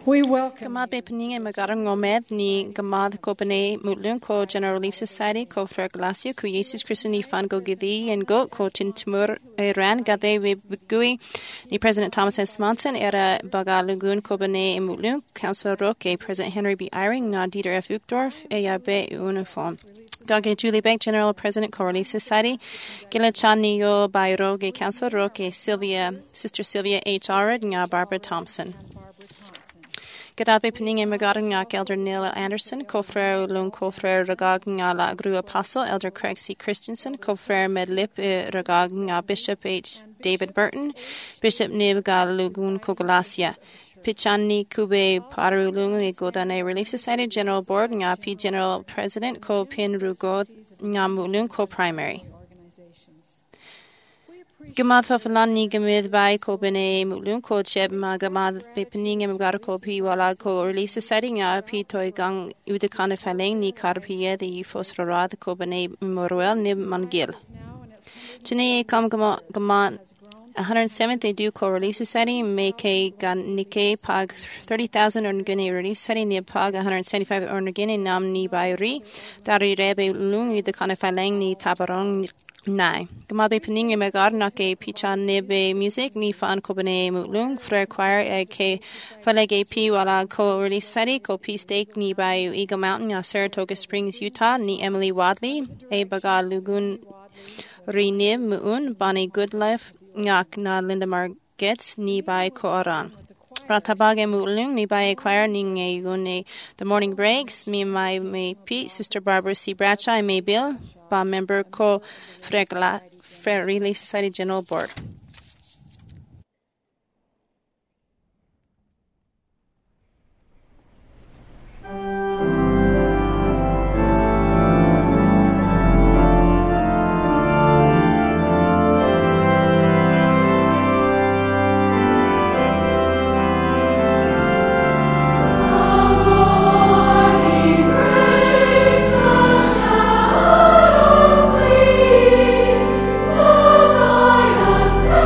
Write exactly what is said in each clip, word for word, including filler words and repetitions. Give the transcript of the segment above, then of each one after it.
We welcome Gamad be paninga magarang ngomed ni gamad ko bane mutlun ko General Relief Society ko fer glacia ko Jesus Christ ni fan go gidi and go ko tin timur Iran gade we bugui ni President Thomas S. Monson era baga lagoon ko bane mutlun Councilor Roque President Henry B. Eyring na Dieter F. Uchtdorf e ya be uniform. Gage Julie Bank General President Co Relief Society Gila Chani yo Bayro ge Councilor Roque Sylvia Sister Sylvia H. Arad nga Barbara Thompson. Gadabe Peninga Magadangak Elder Neil Anderson, Co-Frere Lung Co-Frere Ragaganga La Gru Apostle, Elder Craig C. Christensen, Co-Frere Medlip Ragaganga Bishop H. David Burton, Bishop Nibga Lugun Kogalasia, Pichani Kube Parulung Godane Relief Society General Board, Nga P. General President, Co Pin Rugo Ngamulung Co-Primary. Gamad fafalan ni gamid by ko bene mulun ko cheb ma gamad pepening em gar ko pi wala ko Relief Society nga pi toy gang udekane faling ni karpie de fosrorad ko bene memorial ni mangil. Chine kam gama gama one hundred seventh they do ko Relief Society make gan nike pag thirty thousand or gene Relief Society ni pag one hundred seventy-five or gene nam ni bayri dari rebe lung udekane faling ni tabarong Nai. Gamabe pening me gar na ke pichan nebe music ni fan kobane mutlung frere choir e ke falege p wala ko Relief Society ko p stake ni by Eagle Mountain ya Saratoga Springs Utah ni Emily Wadley e baga lugun rinib muun Bonnie Goodlife ngak na Linda Margetts ni by ko oran. Ratabage mutlung ni by choir ni ngayune The Morning Breaks me my me p Sister Barbara C. Bradshaw and May Bill ba member ko Fregla Fair Relief Society General Board. Zion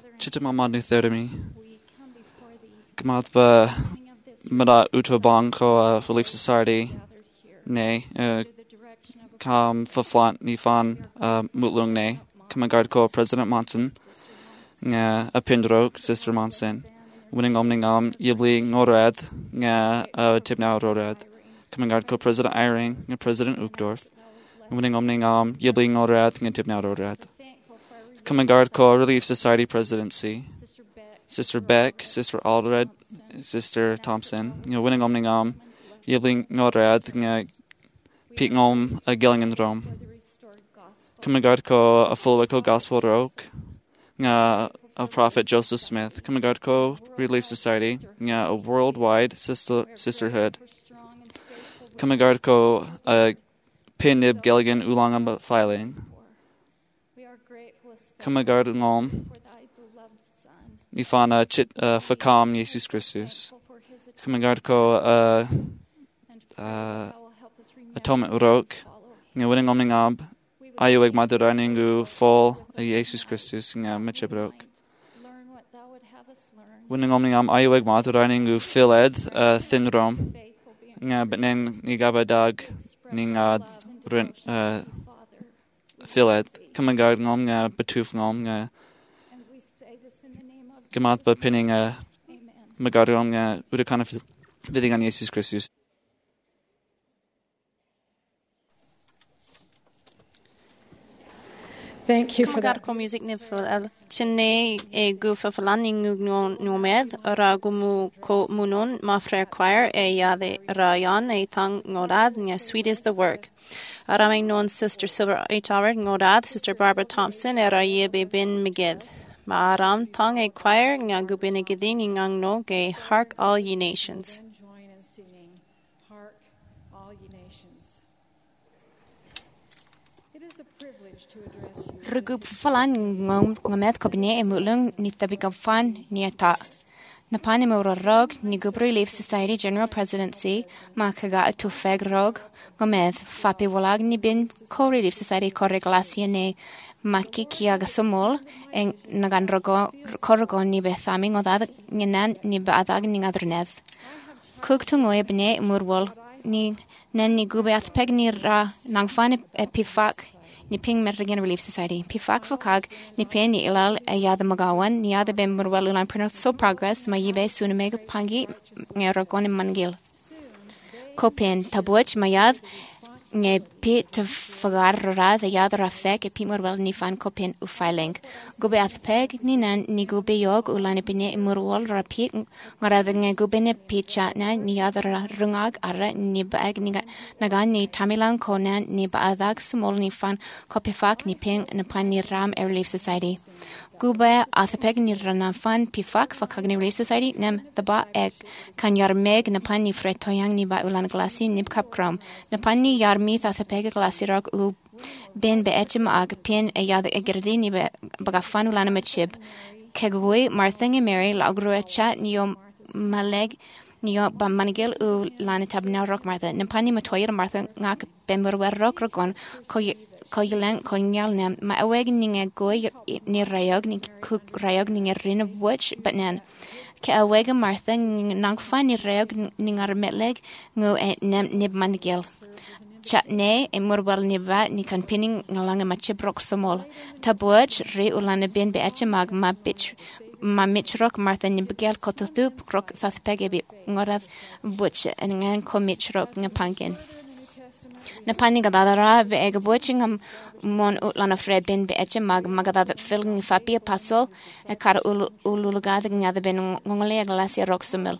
Chitimama Nuthermi. Gamadba Mada Utobong Ko Relief Society. Nay. Kam Faflant Nifan Mutlung Nay. Kamagard Ko President Monson. Nga Apindrok, Sister Monson. Winning Omningam, Yibli Ngorad, Nga Tibnau Rodad. Kamagard Ko President Iring, Nga President Ukdorf. Winning Omningam, Yibli Ngorad, Nga Tibnau Rodad. Kamagard Ko Relief Society Presidency. Sister Beck, Sister Aldred, Sister Thompson. Nga Winning Omningam, Yibli Ngorad, Nga Pikngom, Gillingen Rome. Kamagard Ko a Fulwico Gospel Roke. Nga a Prophet Joseph Smith. Kamagard Ko Relief Society. Nga a worldwide sister, sisterhood. Kamagard Ko a Pinib Gilligan Ulangam Filing. Kamagard Ngom. Nifana Chit Fakam Jesus Christus. Kamagard Ko Atonement Roke. Nga Winning Omningab. Ayueg Maduraningu Fall Jesus Christus Nga Michibrok. Winning Omningam Ayueg Maduraningu Philed Thinrom. Nga Betnen Nigabadag Ningad Philed. Kamagard Ngom Nga Betuf Ngom Nga Gamatba Pinning Magadrom Nga Udakana Bidding on Jesus Christus. Thank you for that. Kamagard Ko music ni fel Chenne e gu fa falaning nomed ra gumu ko munon ma frere choir e yade rayan e tang ngorad nga sweet is the work. Araming non Sister Silver H. Howard ngorad, Sister Barbara Thompson e ra ye be bin megid. Ma aram tang e choir nga gubin e gidin ngang no ge hark all ye nations. Join in singing, Hark All Ye Nations. It is a privilege to address you. Rugup falan ngom ngomet kabine e mulung ni tabikam fan ni ata. Napani mo rog ni Gubri Relief Society General Presidency ma kaga to feg rog ngomet fapi walag ni bin co Relief Society correglacia ne maki kia gasomol en nagan rogo korgon ni bethami ngodad nginan ni baadag ni ngadrneth. Cook tungoe bine murwol ni nen ni gube athpeg ni ra nangfan e pifak ni ping Merrigan Relief Society. Pifak fokag ni pen ni ilal e yada magawan ni yada ben murwal ulan perno so progress ma yibe sunumeg pangi ngarogon mangil. Kopen tabuch mayad nge pit te fagar rad e yada rafek e pi murwal ni fan kopen ufailing. Gube athpeg ni nan ni gube yog ulan pine murwal rapik ngarad nge gube ne picha na ni yada rungag ara ni baag ni nagan ni tamilang konan ni baadag small ni fan kopifak ni ping na pan ni ram e Relief Society. Gube athpeg ni rana fan pifak fakag ni Relief Society nem taba ek kan yar meg na pan ni fretoyang ni ba ulan glasi nib kap kram na pan ni yar mith athpeg glasi rog u ben be etchim ag pin e yad e gerdi ni be bagafan ulan mechib kegoi marthing e Mary lagro chat ni yo maleg ni yo ba manigel u lan tabna rock martha na pan ni matoyer martha ngak bember wer rock rogon ko Koylan konyal nem ma aweg ninge goy ni rayog ni cook rayog ni rin watch but nan ke aweg martha nang fan ni rayog ni ngar metleg ngo e nem nib manigel chat ne e murbal ni va ni kan pinning ngalanga ma chibrok somol tabuch re ulana ben be achmag ma bitch ma mitchrok martha ni begel kototu krok sas pege ngorad butch en ngan ko mitchrok nga panken na pani gadadara ve eg boching am mon utlana fre ben be eche mag magadad filling fapi paso e kar ul ulugad ngada ben ngole glasia roxumel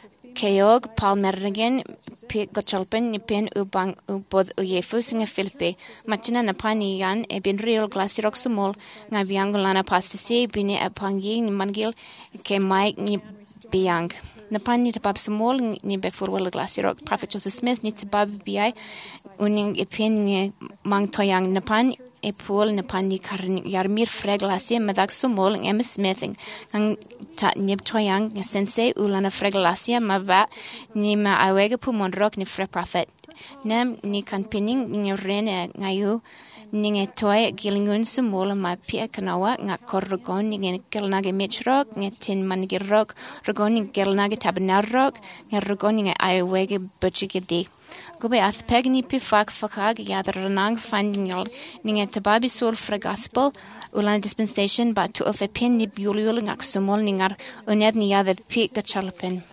Keog palmergen pe gachalpen ni pen u bang u bod u yefusing filpe machina na pani yan e ben real glasia roxumol nga biangolana pastisi bine apangi ni mangil ke mai ni biang na pani tabab small ni before well glasia rock Prophet Joseph Smith ni tabab bi uning e pen nge mang toyang na pan e pool na pan ni karni yarmir freglasie medag small em smithing ang ta nib toyang sensei ulana freglasie ma va ni ma awege pu monrok ni fre prophet nem ni kan pinning ni rene ngayu ninge toy gilingun sumol ma pia kanawa nga korrogon ninge gelnage mitrok nge tin manigirok rogon ninge gelnage tabnarok nga rogon ninge aiwege butchigedi gobe ath pegni pi fak fakag yadr ranang findingel ninge tababi sol fra gospel ulan dispensation ba to of a pin ni biulul ngak sumol ningar uned ni yade pi gachalpen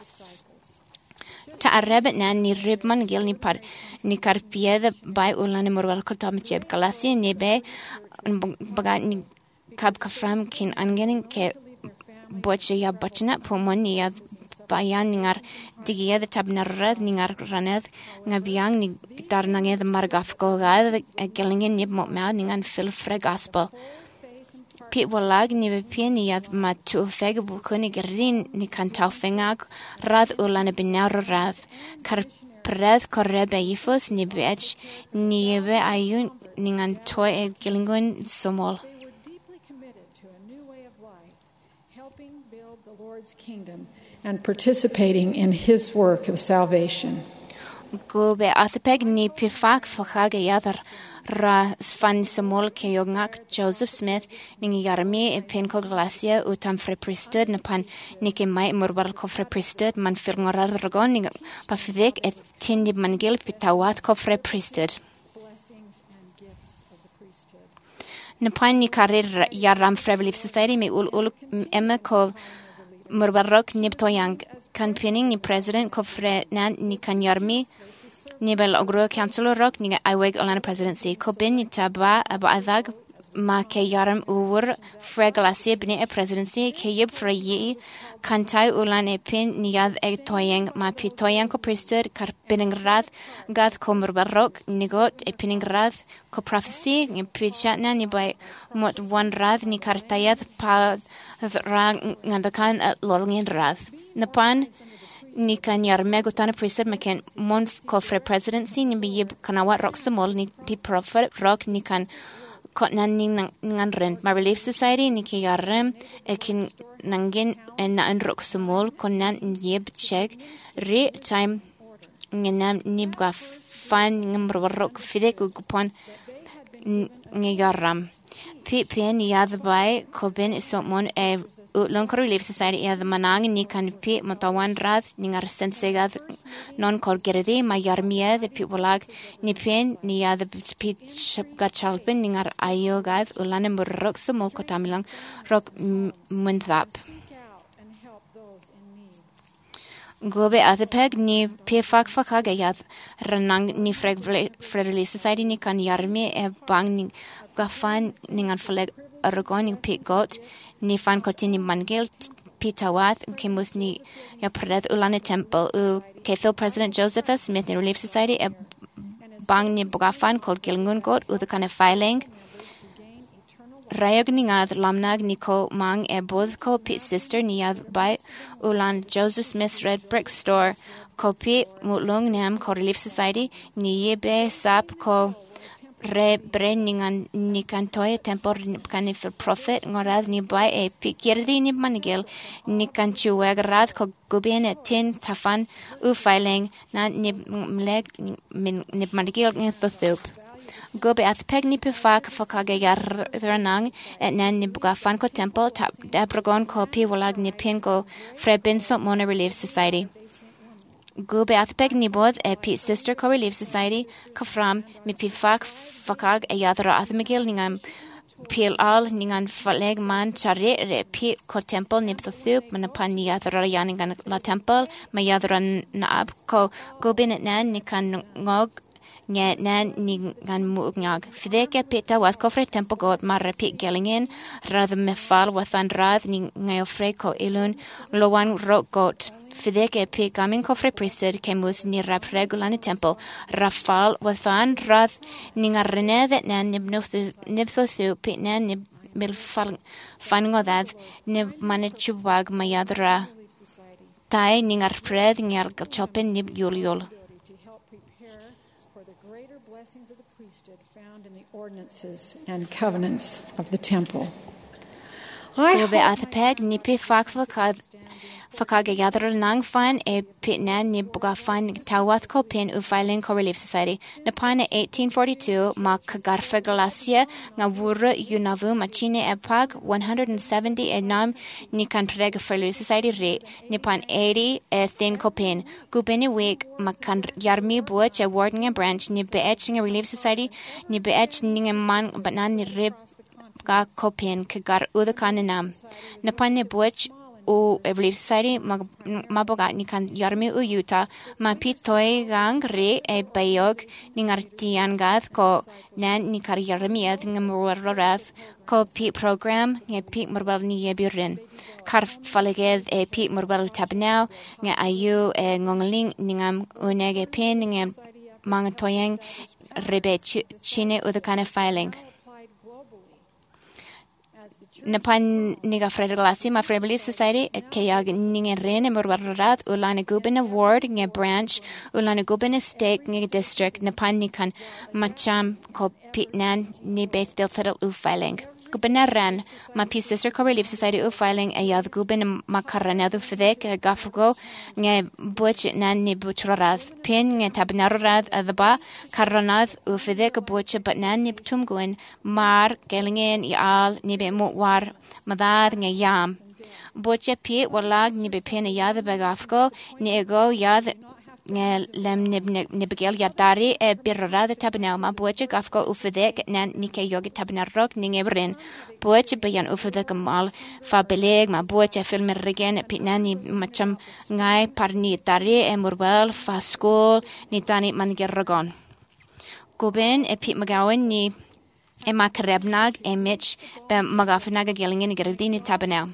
ta arabet na ni ribman gil ni par ni karpieda by ulan morwal kotam cheb kalasi ni be baga ni kab kafram kin angenin ke boche ya bachna pomon ni ya bayan ningar digia the tabnarad ningar raned ngabiang ni darnange the margaf ko ga gelingen ni mo ma ningan fil fra gospel Pit walag ni be pieni yad ma tu feg bu kuni gerin ni kan tau fengag rad ulan binar rad kar pred korrebe ifos ni bech ni be ayun ningan toy e gilingun somol Deeply committed to a new way of life, helping build the Lord's kingdom and participating in His work of salvation. go be athpeg ni pifak fakage yadar ra fan samol ke yongak Joseph Smith ning yarmi e penko glacia utam fre priesthood na pan nike mai morbar ko fre priesthood man firngorar ragon ning pa fidek et tindi mangil pitawat ko fre priesthood Blessings and gifts of the priesthood. na pan ni karir yaram fre belief society me ul ul emma ko morbarok niptoyang campaigning ni president ko fre nan ni kan yarmi Nibel ogro councilor rock ni aiweg olana presidency ko bin ni taba aba adag ma ke yaram uwur freglasie bini e presidency ke yib fra yi kantai ulan e pin ni yad e toyeng ma pi toyeng ko priesthood kar biningrad gad ko murbarok nigot e piningrad ko prophecy ni pichatna ni by mot one rad ni kartayat pa rang ngandakan lolngin rad napan ni kan yar megotana priesthood meken mon kofre presidency ni bi yib kanawa rock samol ni pi prophet rock ni kan kotnan ni ngan rent my relief society ni ki yarem ekin nangin en na en rock samol konan yib check re time ngenam ni bga fan ngam rock fide ku kupon ni yaram pi pen yad bai koben somon e Lonkor Relief Society ya manang ni kan pi matawan rad ningar sensegad non kor geredi ma yarmia de pipolag ni pen ni ya de pi gachalpen ningar ayogad ulane murrok sumo kotamilang rock mundap Gobe athepeg ni pe fak fakag yad ranang ni freg Relief Society ni kan yarmi e bang ni gafan ningan fleg Aragon pi got ni fan kotini mangil pitawat kemus ni ya pred ulane temple u kefil president Joseph Smith ni Relief Society e bang ni bogafan kol gilngun got u the kind of filing rayog ni ngad lamnag ni ko mang e both ko pi sister ni yad by ulan Joseph Smith's red brick store ko pi mutlung nam ko Relief Society ni yebe sap ko re brenningan ni kan toy tempor kan for profit ngorad ni by e pikirdi ni manigel ni kan chuwag rad ko guben tin tafan u filing na ni mleg min ni manigel ni thup gobe at pegni pe fak fakage yar ranang et nan ni bugafan ko temple tap dabragon ko pi walag ni pin ko frebin so mona Relief Society Gobe athpeg ni bod e pi sister ko Relief Society kafram mi pi fak fakag e yadra athmigil ningam pil al ningan faleg man chare re pi ko temple ni pthup man pan ni yadra yaningan la temple ma yadra naab ko gobe net nan ni kan ngog nge nan ni gan mugnyag fideke pita wat ko fre temple god mar repeat gelingen rad me fal wathan rad ni ngayo fre ko ilun lowan ro got fideke pe gamin ko fre priesthood kemus ni rap regular temple rafal wathan rad ni ngarne that nan nibno nibtho thu pe nan nib mil fal fango that nib manichuwag mayadra tai ni ngar pred ngar chopen nib yul yul blessings of the priesthood found in the ordinances and covenants of the temple. Gobe athpeg ni pe fak fakad Fakaga yadra nang fan e pitna ni buga fan tawath ko pin u filing co relief society. Napana eighteen forty-two ma kagarfa galasia nga wura yunavu machine epag one hundred seventy enam ni kantrega relief society re nipan eighty e thin ko pin. Gubini week ma kan yarmi buach a warding branch ni beetching a relief society ni beetch ning man banan ni rib ka ko pin kagar udakananam. Napan ni buach o Relief Society maboga ni kan yarmi u Utah ma pitoy gang re e bayog ni ngartian gath ko nan ni kar yarmi at ngamurath ko pi program nge pi murbal ni yebirin kar faleged e pi murbal tabnao nge ayu e ngongling ningam unege pin nge mangtoyeng rebe chine u the kind of filing Napan niga Fred Glassi ma Fred Relief Society e kayag ninge rene murbarat ulana gubin award nge branch ulana gubin stake nge district napan nikan macham ko pitnan ni beth del tadal u filing gubin ran ma pi sister co Relief Society u filing e yad gubin makarana du fidek gafugo nge buch nan ni butrarad pin nge tabnarad adaba karanad u fidek buch but nan ni tumguin mar gelingen yal ni be mutwar madad nge yam buch pi walag ni be pin yad bagafgo ni ego yad nge lem nib nibgel yadari e birrada tabnau ma buche gafko ufedek nan nike yogi tabnarok ninge brin buche bayan ufedek mal fa beleg ma buche film regen pitnani macham ngai parni tari e murbal fa school ni tani man gerragon goben e pit magawen ni e makrebnag e mich be magafnaga gelingen gerdini tabnau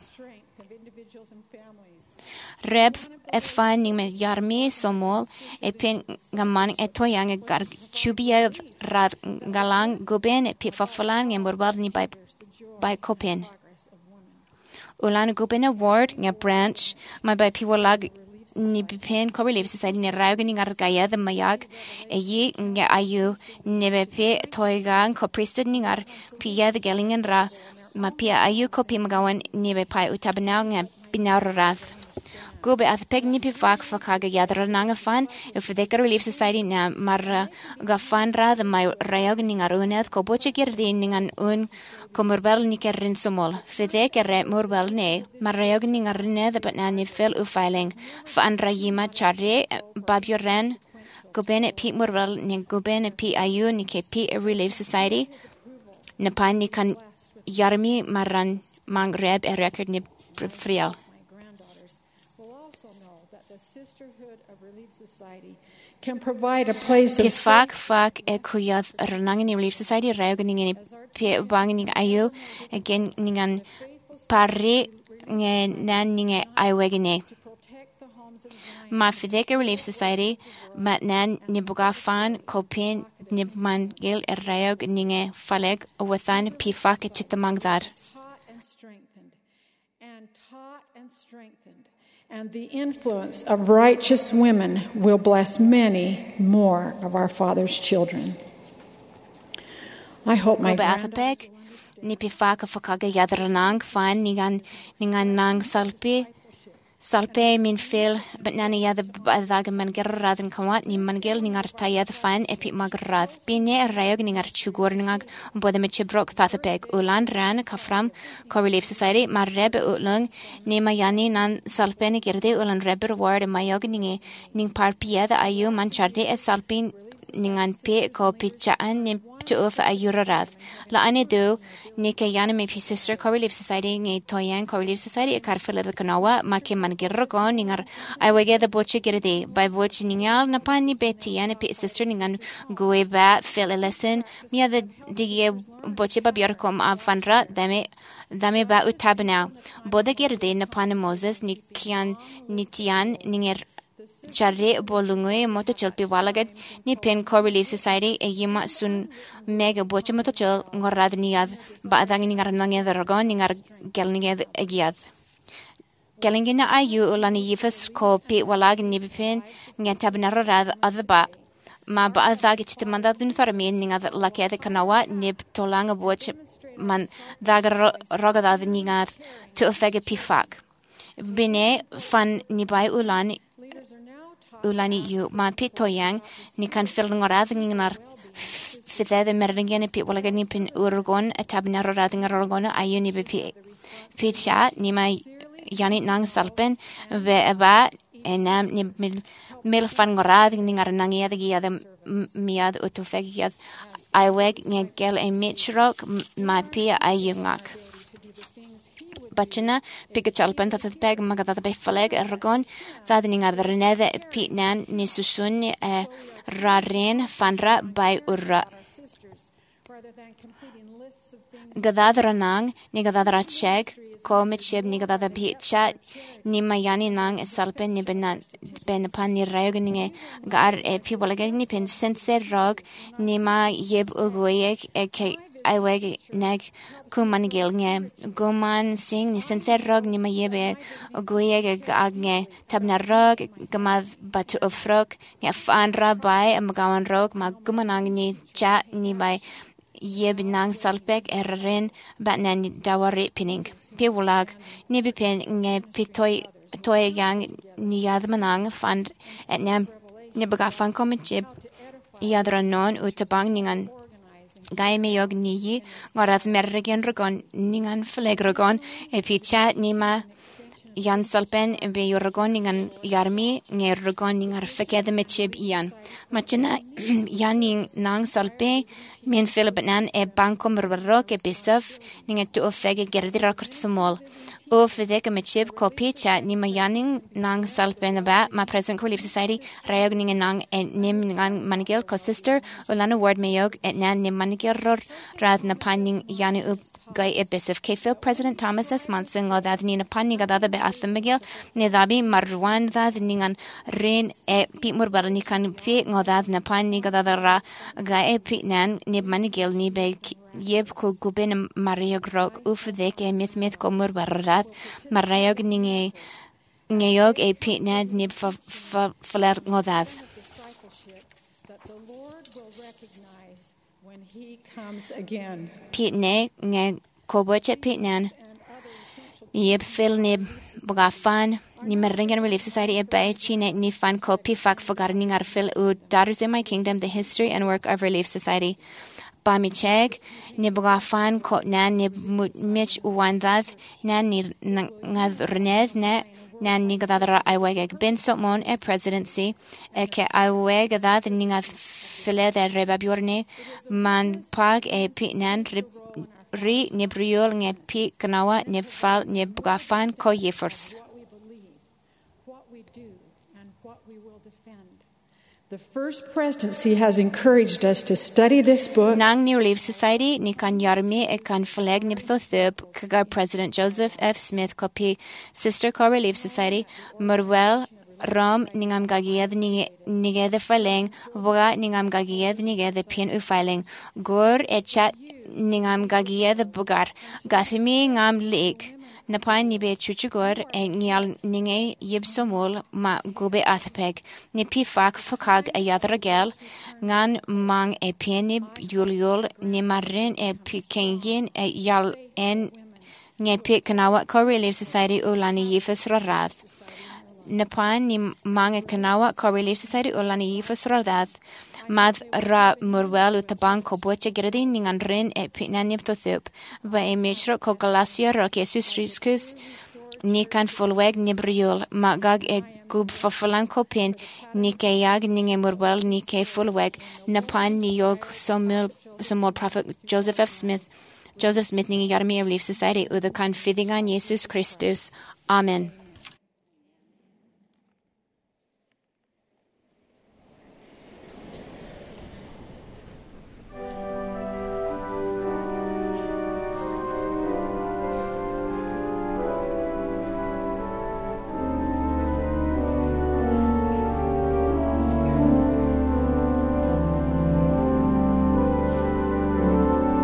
reb e fan ni me yarmi somol e pen gaman e toyang e gar chubia rad galang goben e pit fafalang e murbal ni by by copen ulan goben award nga branch my by piwalag ni pen co Relief Society ni rauga ni ngargaya the mayag e yi nga ayu nebe pe toygang co priesthood ni ngar pia the gelingen ra ma pia ayu co pi magawan nebe pai utabnal nga binarath Gube at peg ni pivak fakaga yadra nanga fan if the Relief Society na mar gafan ra the my rayog ning arunet ko boche girdin ning an un komurbel ni kerin somol fede kere murbel ne mar rayog ning arne the but na ni fel u filing fan rayima charre babyoren goben pi murbel ni goben pi ayu ni ke pi Relief Society na pan ni kan yarmi maran mangreb e record ni frial can provide a place of Fak fak e kuyad ranang ni Relief Society rayog ni pe bang ni ayu again ningan parri nge nan ninge aywegene ma fidek Relief Society ma nan ni buga fan kopin ni man gil e rayog ninge faleg wathan pi fak chitamangdar taught and strengthened and taught and strengthened and the influence of righteous women will bless many more of our Father's children. I hope my granddaughter ni pifaka fakaga yadranang fan ningan ningan nang salpi salpe min fil but nani yad badag man gerrad en kawat ni mangel ningar tayad fan epi magrad bine rayog ningar chugur ningag bode me chibrok tatapek ulan ran kafram co Relief Society mar rebe ulung ni mayani nan salpe ni gerde ulan rebe ward mayog ninge ning parpia da ayu man charde e salpin ningan pe ko pichaan ni to of ayurarad la ane do ni ke yana me sister co Relief Society nge toyan co Relief Society e karfela de kanawa ma ke man gerro go ningar I wege the boche gerde by boche ningal na pani beti yana pe sister ningan goe ba fel lesson mi the dige boche ba biar kom av fanra dame dame ba utabna boda gerde na pan Moses ni kian nitian ninger charre bolungwe moto chelpi walagat ni pen co Relief Society e yima sun mega boche moto chel ngorad niad ba adang ni ngar nange dragon ni ngar gel ni egiad gelingina ayu ulani yifas ko pe walag ni pen ngatab narad adba ma ba adag chitmanda dun farmin ni ngad lakete kanawa nib tolanga boche man dagar rogada ni ngat to fege pifak Bine fan ni bai ulan ulani yu ma pit toyang ni kan fil ngorad nginar fide de merdingen pit wala ni pin urgon tabna rorad ngargon ayuni be pit pit sha ni mai yani nang salpen ve aba enam ni mil mil fan ngorad ngar nangia de gia de miad utufegiad I weg ngel e mitrok ma pia ayungak Bachina pigachalpan ta peg magada be faleg ergon that ning ar renede pitnan ni susun e rarin fanra by urra gadadranang ni gadadra check komit sheb ni gadada picha ni mayani nang salpen ni benan ben pan ni rayog ni gar e pibolag ni pen sense rog ni ma yeb ugoyek e ke I weg neg kuman gilnge guman sing ni sense rog ni ma yebe ugoyek agne tabna rog gamad batu ofrok ni fanra bay amgawan rog ma gumanang ni cha ni bay yeb nang salpek erren batnan dawari pinning pewulag ni bi pen nge pitoy toy gang ni yadmanang fan etnam ni baga fan komchib yadra non utabang ningan gai me yog ni ngorath merregen rogon ningan flegrogon e picha ni ma yan salpen be yorgon ningan yarmi nger rogon ningar fekede mechib ian machina yaning nang salpe min filbanan e banko merbarok e bisaf ninga tu ofege gerdi rakort small o fedek mechib ko picha ni ma yaning nang salpen ba ma present relief society rayog ninga nang en nim nang manigel ko sister ulana word mayog et nan nim manigel ror rad na paning yani up gai e bisaf kfil president Thomas S Monson o dad ni na paning gadada be athmigel ne dabi marwan dad ningan ren e pitmur barani kan pi ngodad na paning gadada ra gai e pitnan ni manigel ni be yeb ko guben Maria grog ufdek e myth myth ko mur barrat marayog ninge ngeyog e pitnad nib fler ngodad pitne nge koboche pitnan yeb fil nib bogafan ni Meringan Relief Society e bay chine ni fan ko pifak fogarning ar fil u Daughters in My Kingdom the history and work of Relief Society Bami cheg ni bogafan ko nan ni mich uwandad nan ni ngad renez ne nan ni gadadra aiweg ben somon e presidency e ke aiweg gadad ni ngad file de rebabiorne man pag e pitnan ri ni briol nge pi kanawa ni fal ni bogafan ko yefors The first presidency has encouraged us to study this book. Nang New Relief Society ni kan yarmi e kan flag ni bthothub kagar President Joseph F. Smith copy Sister Co Relief Society Merwell Rom ningam gagiad nigede filing voga ningam gagiad nigede pin u filing gor e chat ningam gagiad bugar gasimi ngam lik Napan ni be chuchugor e ngial ninge yibsomol ma gube athpeg ni pifak fokag a yadragel ngan mang e penib yulyul ni marin e pikengin e yal en nge pik kanawa ko Relief Society ulani yifas rarath Napan ni mang e kanawa ko Relief Society ulani yifas rarath Mad ra murwel utabang ko boche gradin ningan rin e pitnanim tothup va e mitro ko galasia ro Jesus riskus ni kan fulweg ni briol magag e gub fafalan ko pin ni ke yag ninge murwel ni ke fulweg napan ni yog somul somul prophet Joseph F Smith Joseph Smith ninge yarmi Relief Society u the kan fidingan Jesus Christus amen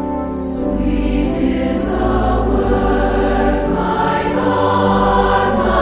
Sweet is the word, my God.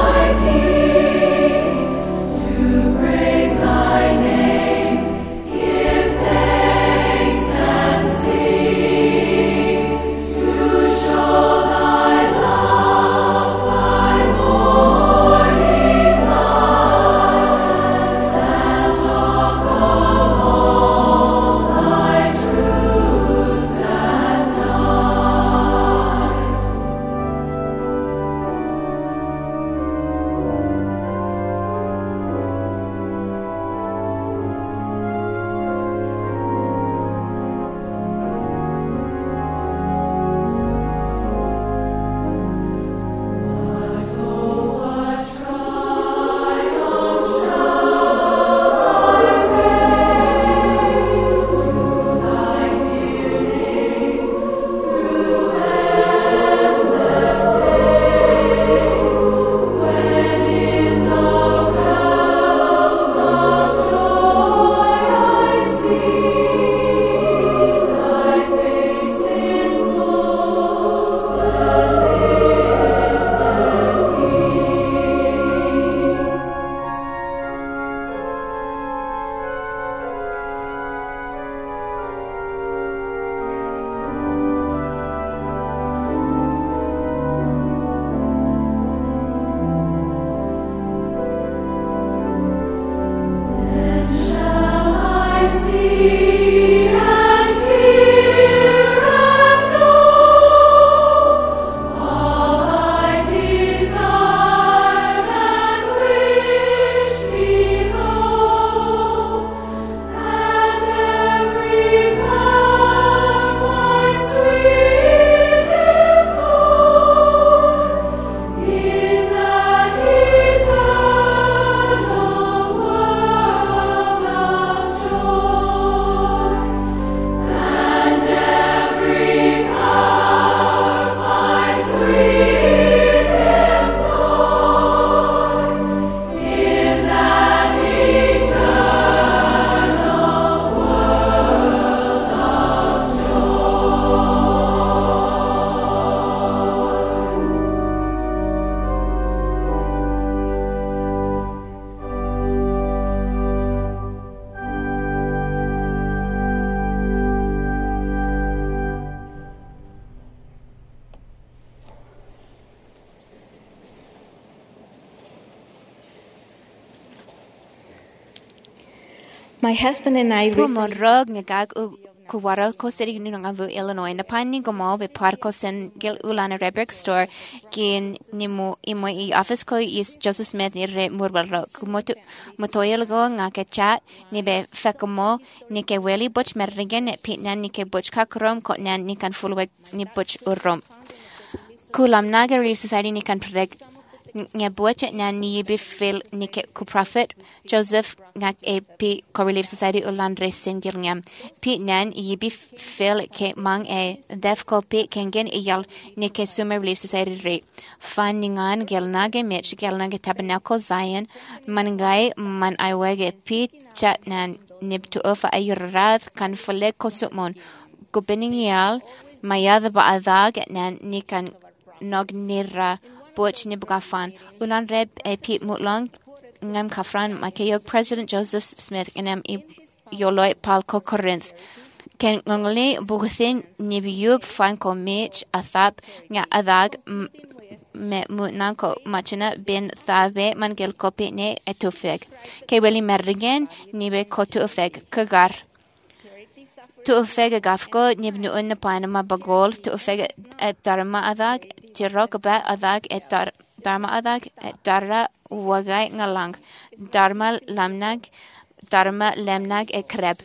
My husband and I Po mo recently rog nga gag u kuwara ko siri ni nga vu Illinois na pani ko mo be parko sen gil ulana Rebek store kin ni mo imo i office ko is Joseph Smith ni re murbal rog moto motoyel go nga ke chat ni be fekmo ni ke weli butch merrigen pitnan ni ke butch kakrom ko nan ni kan fulwek ni butch urom kulam naga Relief Society ni kan preg nga buat na ni be fil ni ke ku prophet Joseph ngak e pi ko Relief Society ulan racing gilngam pi nan i be fil ke mang e def ko pi kengen e yal ni ke Sumer Relief Society re fanningan gelnage mech gelnage tabernacle Zion mangai man I wege pi chat nan nib to ofa ayurad kan file ko sumon gubening yal mayad ba adag nan ni kan nog nira Butch Nibgafan, Ulan Reb e Pete Mutlong, Ngam Kafran, Makayog President Joseph Smith, Ngam Yoloi Palco Corinth. Ken Ngongli Buguthin Nibiyub Fanko Mitch Athap Nga Adag Me Mutnanko Machina Bin Thave Mangel Kopi Ne Etufeg. Keweli Merrigan Nibe Kotu Ufeg Kagar. Tu ufeg gafko nibnu unna panama bagol tu ufeg et dharma adag tirok ba adag et dar dharma adag et darra wagay ngalang dharma lamnag dharma lemnag e kreb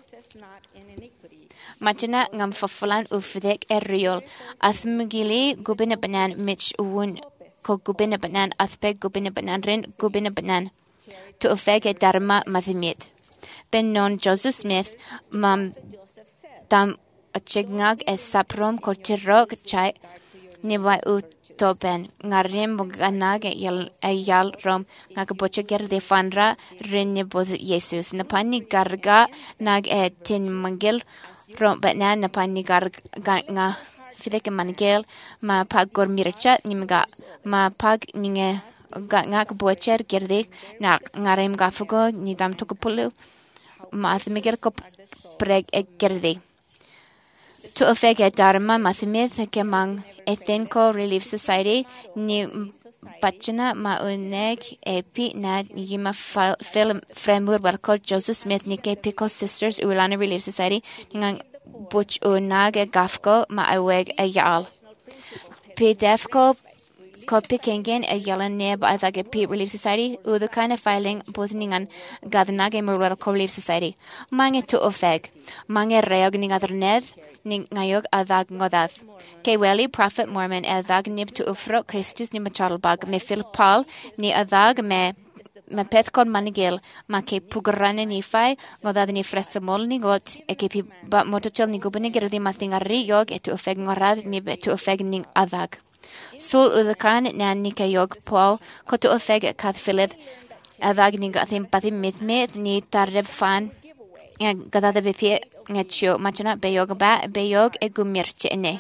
machina ngam fafulan ufdek e riol athmgili gubina banan mich un ko gubina banan athpeg gubina banan rin gubina banan tu ufeg et dharma mathimit ben non Joseph Smith mam tam achigngag es saprom ko tirok chai ni wa utopen ngarim buganag yal ayal rom ngag bocheger de fanra rinne bod Jesus na pani garga nag e tin mangel rom batna na pani garga nga fidek mangel ma pagor mircha nimga ma pag ninge ga ngag bocher gerde na ngarim gafugo ni dam tokupulu ma athmigel ko preg e gerde Tu ufeg e dharma mathimith ke mang Ethenko Relief Society ni bachana ma uneg e pi na yima film fremur barko Joseph Smith ni ke Pico Sisters Ulana Relief Society ngang butch unag e gafko ma aweg e yal. P defko Kopi kengen e yalan ne ba adag e P Relief Society u the kind of filing both ningan gadnag e murwar ko Relief Society. Mange tu ufeg mange reog ningaderned ning ngayog adag ngodad. Kay weli Prophet Mormon adag nib to ufro Christus ni machalbag me Phil Paul ni adag me me pethkon manigil ma ke pugrane ni fai ngodad ni fresamol ni got e ke pi ba motochel ni gubani gerdi mathingari yog e to ufeg ngorad ni be to ufeg ning adag. Sul udakan na ni kayog Paul ko to ufeg kath filid adag ni gathim pathim mithmith ni tarreb fan gadada bepi ngacho machana beyog ba beyog e gumirche ne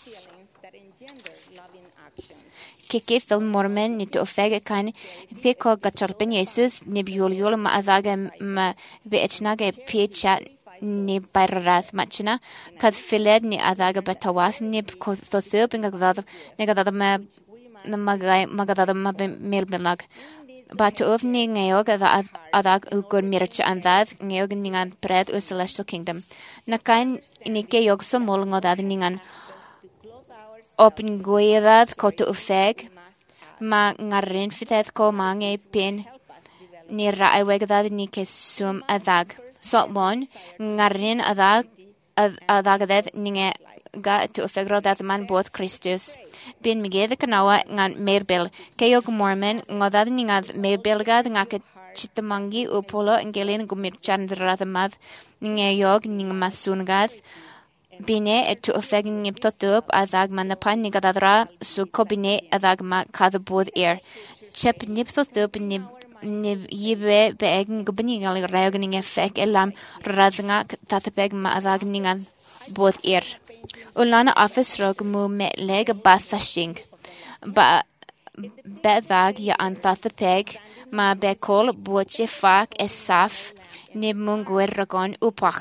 kike film Mormon ni to ufeg kan peko gacharpen Jesus ni biol yol ma adaga ma beechna ge pecha ni barrath machana kad filed ni adaga batawas ni ko thothub ngagada ngagada ma magai magada ma melbelag But of ni ngayog adag ugur mirch andad ngayog ningan pred u celestial kingdom. Nakan inike yog somol ngodad ningan open goyedad koto ufeg ma ngarin fitet ko mange pin ni raawegdad ni ke sum adag. So mon ngarin adag adagadad ninge ga to ufegro dat man both Christus. Bin migede kanawa ngan merbel. Kayog Mormon ngodad ningad merbelgad ngake chitamangi upolo ngelin gumirchan dradamad ngayog ning masungad bine to ufeg ngiptotup adag manapan nigadadra su kobine adag ma kadabod air. Chep niptotup nip nib yibe beeg gubiningal rayogning effek elam radnga tatapeg ma adag ningan both air. Ulana office rog mu me leg basashing ba bedag ya antata peg ma bekol boche fak esaf ni munguer ragon upach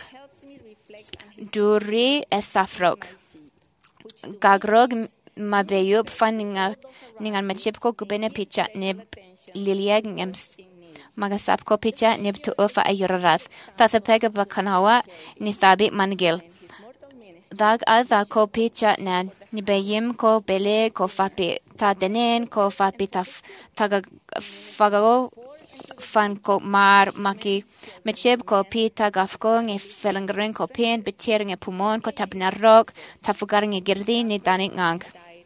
duri esafrog gagrog ma beyub fan ningal ningal machip ko kubene picha ne lilieg ngems magasap ko picha nib tu ufa ayurarat. Tathapega bakanawa ni thabi mangil. Dag adha ko picha nan nibeyim ko bele ko fapi ta denen ko fapi taf taga fagago fan ko mar maki mecheb ko pita gafko nge felangren ko pen becher nge pumon ko tabna rok tafugar nge girdi ni dani ngang.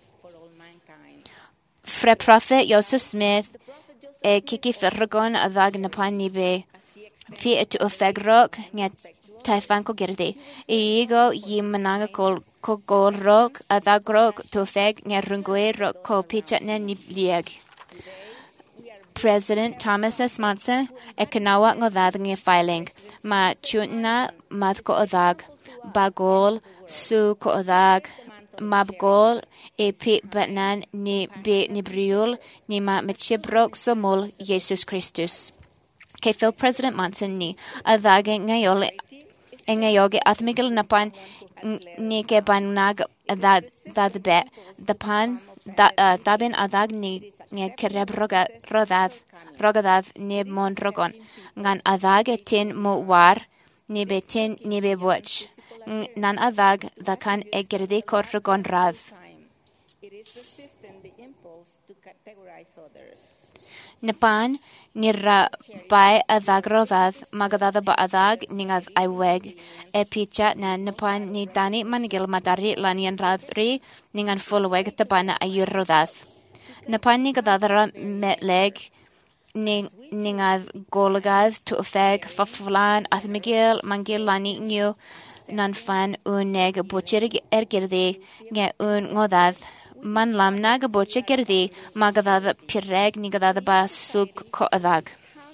Fre prophet Joseph Smith e kiki ferragon adag napan nibe pi etu ofegrok nge taifan ko girdi. Iigo yimanaga kol ko gol rok adagrok to feg nge rungwe rok ko picha ne niblieg. President Thomas S. Monson e kanawa ngodad nge filing ma chutna mad ko odag bagol su ko odag mabgol e pi batnan ni be ni briul ni ma mechibrok somol Jesus Christus. Ke Phil President Monson ni adag ngayol e ngayoge atmigil napan ni ke banag adad dadbe dapan da tabin adag ni nge kereb roga rodad rogadad ne mon rogon ngan adag tin mo war ne be tin ne be watch nan adag da kan egrede kor rogon rav. It is resistant the impulse to categorize others. Nepan nira bai adag rodad magadada ba adag ningad aiweg e picha na nepan ni dani manigil madari lanian radri ningan fullweg tabana ayur rodad. Napan ni gadadara metleg ning ningad golagad to feg faflan athmigil mangil lani new nan fan uneg butcherig ergirdi nge un ngodad man lamna ga butche girdi magadad pireg ni gadad ba suk ko adag.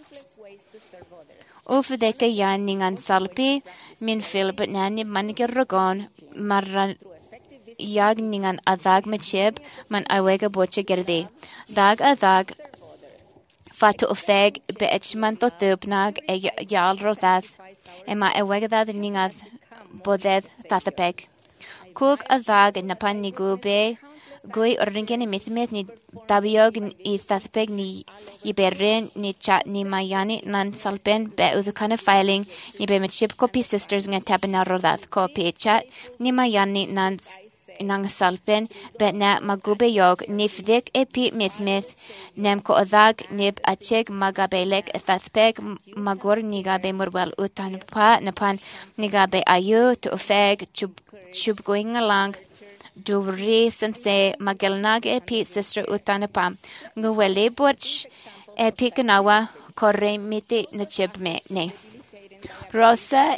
Ufdeka yan ningan salpi min fil but nani manigir ragon marran yag ningan adag mechib man awega boche girdi. Dag adag fatu ufeg beech man to tupnag e yal rodad ema awega dad ningad boded tathapeg. Kuk adag napan ni gube gui orringen ni mithmet ni tabiog ni tathapeg ni iberren ni chat ni mayani nan salpen be udukana filing ni be mechib copy sisters nga tabina rodad copy chat ni mayani nan nang salpen bet na magube yog nifdik epi mithmith nem ko adag nib acheg magabelek thatpeg magor nigabe murbal utan pa napan nigabe ayu to feg chub chub going along dubri sense magelnag epi sister utan pa ngwele burch epi kanawa korre miti na chib me ne Rosa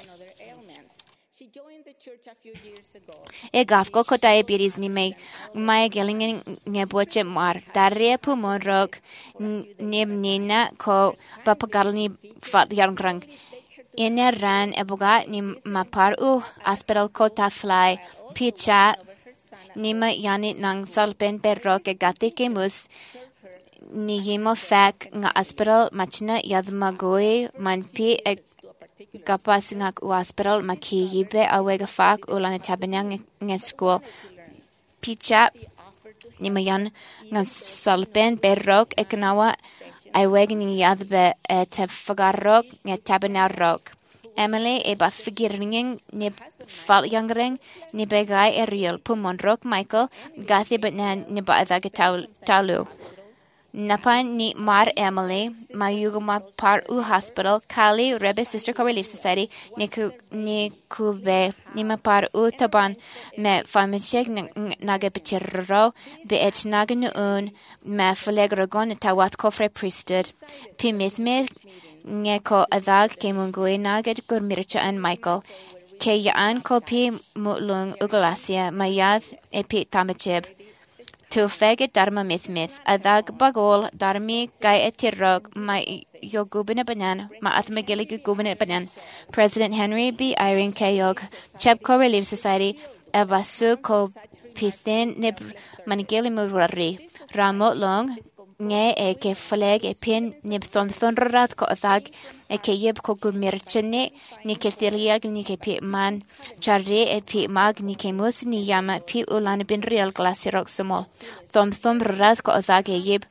e gafko ko diabetes ni me my gelingen nge boche mar darre pu monrok nem nina ko papagalni fat yarngrang ene ran eboga ni mapar u hospital ko ta fly picha nima yani nang salpen perro ke gati ke mus ni yimo fak nga hospital machna yadmagoi man pi kapas ngak u hospital maki yibe awega fak ulana tabanyang nge school picha ni mayan nga salpen perrok eknawa awega ni yadbe te fagarrok nge tabanarrok Emily e ba figirningen ni fal youngring ni begai e real pumonrok Michael gathi batnan ni ba adaga talu Napan ni mar Emily mayuguma par u hospital Kali Rebe Sister Co Relief Society ni ku ni kube ni ma par u taban me famishek naga pichero be et naga un me flegragon tawat kofre priesthood pi mithme ngeko adag ke mungui naga gur mircha and Michael ke yaan ko pi mutlung ugalasia mayad epi tamachib to fege dharma myth myth adag bagol dharmi gai etirog ma yogubine banan ma athmagili gubine banan President Henry B. Eyring Kayog Chepco Relief Society abasu ko pisten ne manigili murari ramo long nge e ke flag e pin ne thon thon rat ko adag e ke yeb ko gumirchene ni ke thiriag ni ke pi man charre e pi mag ni ke mus ni yama pi ulan bin real glassy rock small thon thon rat ko adag e yeb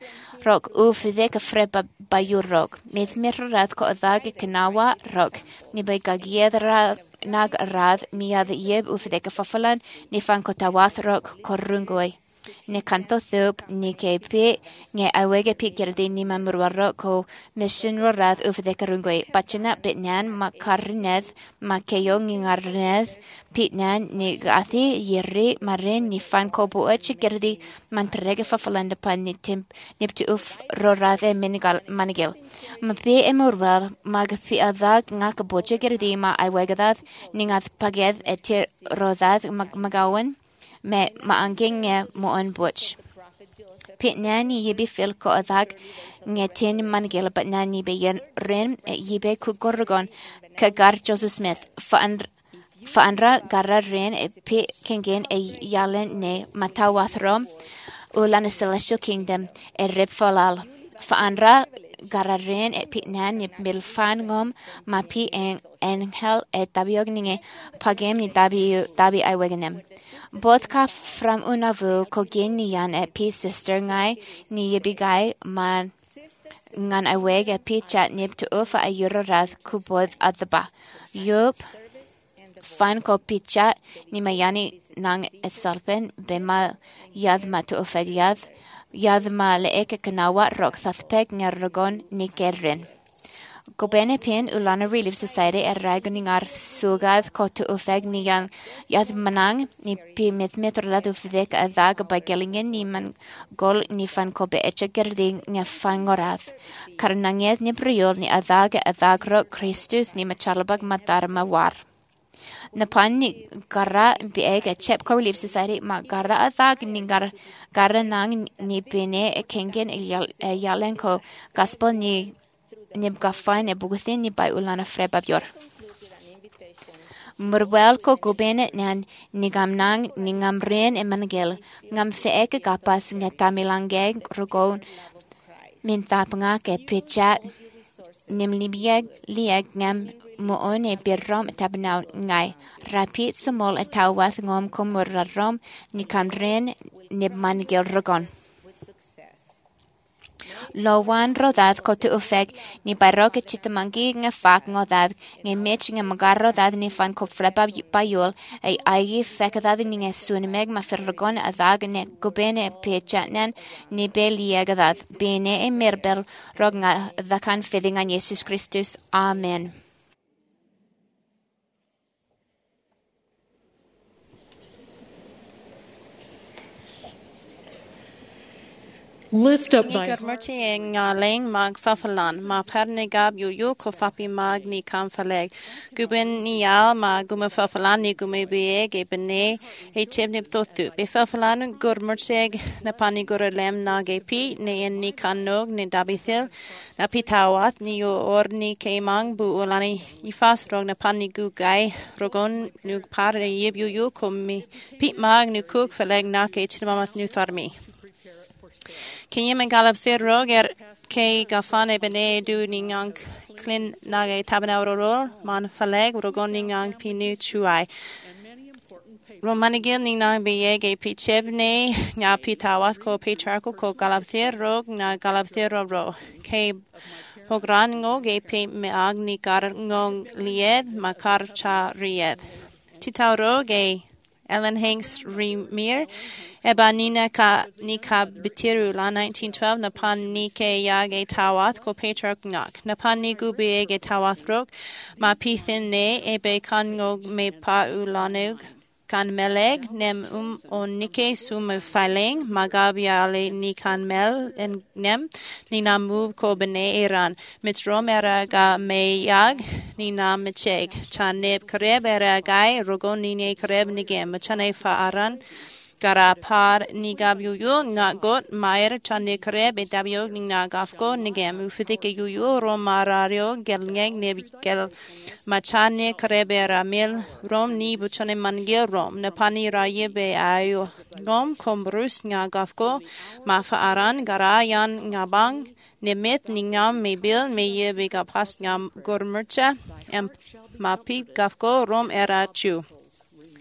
rog u fyddeg y ffreba bayw rog. Medd mirrad co ydag y cynawa rog. Ni bai gagiedd nag radd mi ad ieb u fyddeg y ffofalan ni fan co tawath rog corrwngwy. Ni canto thwb ni ge pe nge aweg e pe gerdi ni mamrwaro co mission roradd u fyddeg y rwngwy. Bachina bitnian ma carnedd ma ceo ngi ngarnedd pitnan ni gati yeri marin ni fan co bo e gerdi man pereg e ffofalan pan ni timp nip tu uf roradd e minigal manigil. Ma pe e mwrwar ma gafi adag nga caboche gerdi ma awegadadd ni ngath pagedd e ti roddad magawan. Me ma angin nge mo on butch. Pit nani yibi fil ko adag nge tin manigil but nani be yen ren yibe ku gorgon ka gar Joseph Smith fa andra garra ren e pit kingen e yalen ne matawathrom ulan celestial kingdom e rib falal fa andra garra ren e pit nani bil fan ngom ma pi en engel e tabiogninge pagem ni tabi tabi ai wegenem. Both ka from unavu ko gen ni yan e pi sister ngai ni yibigai man ngan aweg e pi chat nib to ufa a yurorad kubod adba. Yup fan ko pi chat ni mayani nang esalpen bema yad ma to ufeg yad yad ma le eke kanawa rok thatpeg ngarrogon ni kerren. Gobene pen Ulana Relief Society er ragoningar sugad kotu ufeg ni yan yad manang ni pi mit metrolad ufdek adag by gelingen ni man gol ni fan kobe eche gerding ni fangorad. Karnanged ni briol ni adag adagro Christus ni machalabag matarma war. Napan ni gara bieg e chep ko Relief Society ma gara adag ni gar gara nang ni pene e kengen e yalen ko gospel ni nib gafain e buguthin ni bai ulana freba bior. Murwel ko gubene nan ni gamnang ni ngamren e managel ngam feek gapas nga tamilange rugon minta panga ke pichat nim libieg lieg ngam moon e birrom tabnaw ngai rapid small e tawath ngom kumurram ni kamren nib managel rugon. Lowan rodad ko tu ufeg ni barok e chitamangi nga fak ngodad nge mech nga magar rodad ni fan ko freba bayul ay aigi fekadad ni nga sunimeg ma ferragon adag ne gubene pechatnan ni beliagadad bene e merbel rog nga dakan fedingan Jesus Christus. Amen. Lift up Ni thy gurmurti e ngaling mag fafalan, ma pernegab yuyu ko fapi mag ni kam faleg. Gubin ni yal ma gume fafalan ni gume beeg e bene e tib nib thotu. Be fafalan gurmurti na pani gurelem na ge pi ne en ni kanog ni dabithil na pitawat ni yo or ni keimang bu ulani ifas rog na pani gu gai rogon nu par yib yuyu ko mi pit mag nu kuk faleg na ke chidmamat nu tharmi. Kenya galab thirrog er ke gafane bene du ningang klin nage tabanawro man faleg rogon ningang pinu chuai. Romanigil ningang beyege pichebne nga pitawath ko patriarchal ko galab thirrog na galab thirro ke pogrango ge pe me agni garngong lied makar cha ried. Titauro ge Ellen Hanks Remir Eba Nina ka Nika Bitiru la nineteen twelve Napan Nike Yage Tawath ko Patriarch Nak Napan Nigu Beege Tawath Rok Ma Pithin Ne Ebe Kango Me Pa Ulanug Kan Meleg Nem Um on Nike Sum Filing Magabiale Ni Kan Mel en Nem Nina Move ko Bene Iran Mitrom Era Ga Me Yag Nina Micheg Chaneb Kareb Era Gai Rogon Nine Kareb Nigem Chane Fa Aran Gara par nigab yuyu nga got maer chane kareb etabio nga gafko nigem ufitike yuyu romarario gelngeg neb gel machane kareb ramil rom ni buchane mangel rom nepani raye be ayo rom kombrus nga gafko mafa aran gara yan nga bang nemit ningam mebil meye be gapas ngam gormercha em mapi gafko rom era chu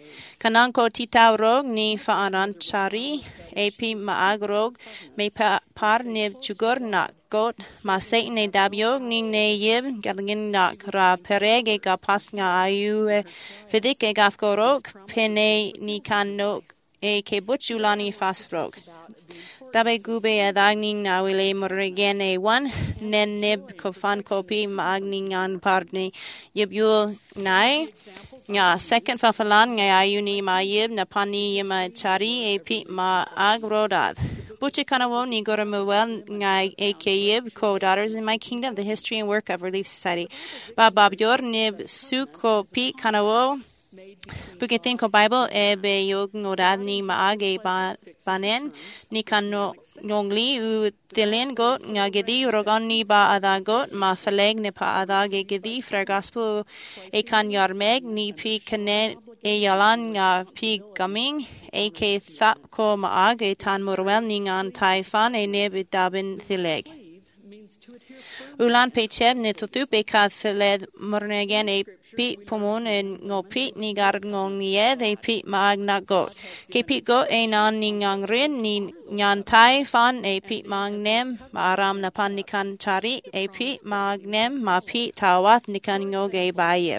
Kanang ko titaw rog ni faaran chari epi maag rog may pa, par nib chugur na got ma Satan ne dabyog ni ne yib galgin nak ra pereg e ga pas nga ayu e fidik e gaf go rog pene ni kan no e ke butchulani fas rog. Dabe gube adagning na wile moregen e one nen nib ko fan kopi maagning an parni yib yul nai nga second fafalan nga ayuni ma yib na pani yima chari e pi ma ag rodad. Buche kanawo ni goramuel nga e ke yib ko daughters in my kingdom the history and work of Relief Society. Ba bab yor nib su ko pi kanawo Buketin ko Bible e be yog ngorad ni maage ba banen ni kano nongli u tilin got nga gedi rogan ni ba ada got ma faleg ne pa ada ge gedi fra gospel e kan yarmeg ni pi kane e yalan nga pi coming e ke thap ko maage tan morwel ni ngan taifan e ne bitabin thileg Ulan pe cheb ne tutu pe ka theled mornegen e pi pomon en ngo pi ni gar ngong ye they pi mag na go ke pi go e nan ni ngang rin ni nyan tai fan e pi mag nem maram na pan ni kan chari e pi mag nem ma pi tawat ni kan ngo ge bayeb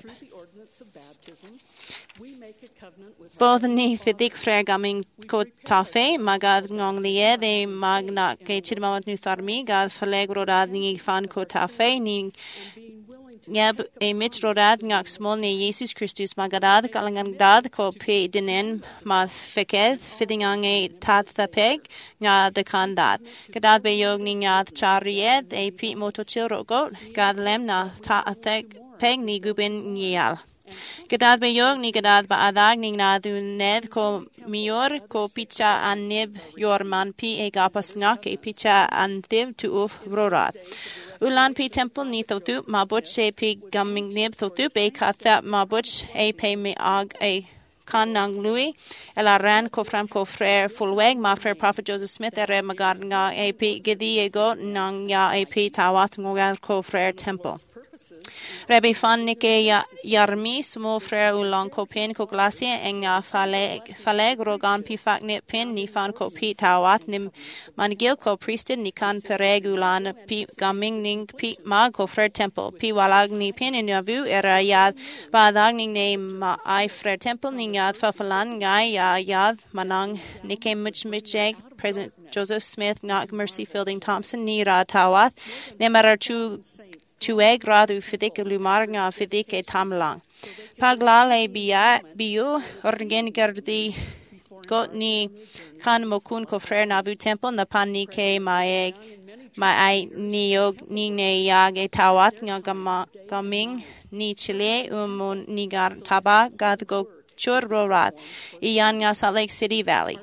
both ni fidik frer gaming ko tafe magad ngong liye de magna ke chirmamat nu tharmi gad faleg rodad ni fan ko tafe ni Yeb e mit rodad ngak smol ni Jesus Christus magadad kalangan dad ko pe dinen ma feked fidingang e tat thapeg nga de kandad gadad be yog ni nga chariet e pi motochil rogot gad lem na ta atheg peg ni gubin nial Gadad be yog ni gadad ba adag ni na du ned ko mior ko picha anib yor man pi e gapas ngak e picha antib tu uf rorat. Ulan pi temple ni thotu mabuch e pi gaming nib thotu be katha mabuch e pe me ag e kan nang lui ela ran ko fram ko frere fulweg ma frere prophet Joseph Smith ere magad nga e pi gidi e go nang ya e pi tawat ngogal ko frere temple. Rebbe fan nike ya yarmi smo frere ulang ko pin ko glasie enga faleg faleg rogan pi fakne pin ni fan ko pi tawat nim mangil ko priesthood ni kan pereg ulan pi gaming ning pi mag ko frere temple pi walag ni pin in yavu era yad badag ning ne ma ai frere temple ning yad fafalan ngai ya yad manang nike much micheg President Joseph Smith not Mercy Fielding Thompson ni ra tawat nemara chu Tueg radu fidik lumar nga fidik e tamlang. Paglal e biya biyu orgen gardi got ni kan mokun ko frere navu temple na pan ni ke maeg ma ai ni yog ni ne yag e tawat nga gama gaming ni chile umun ni gar taba gad go chur rorat iyan nga Salt Lake City Valley.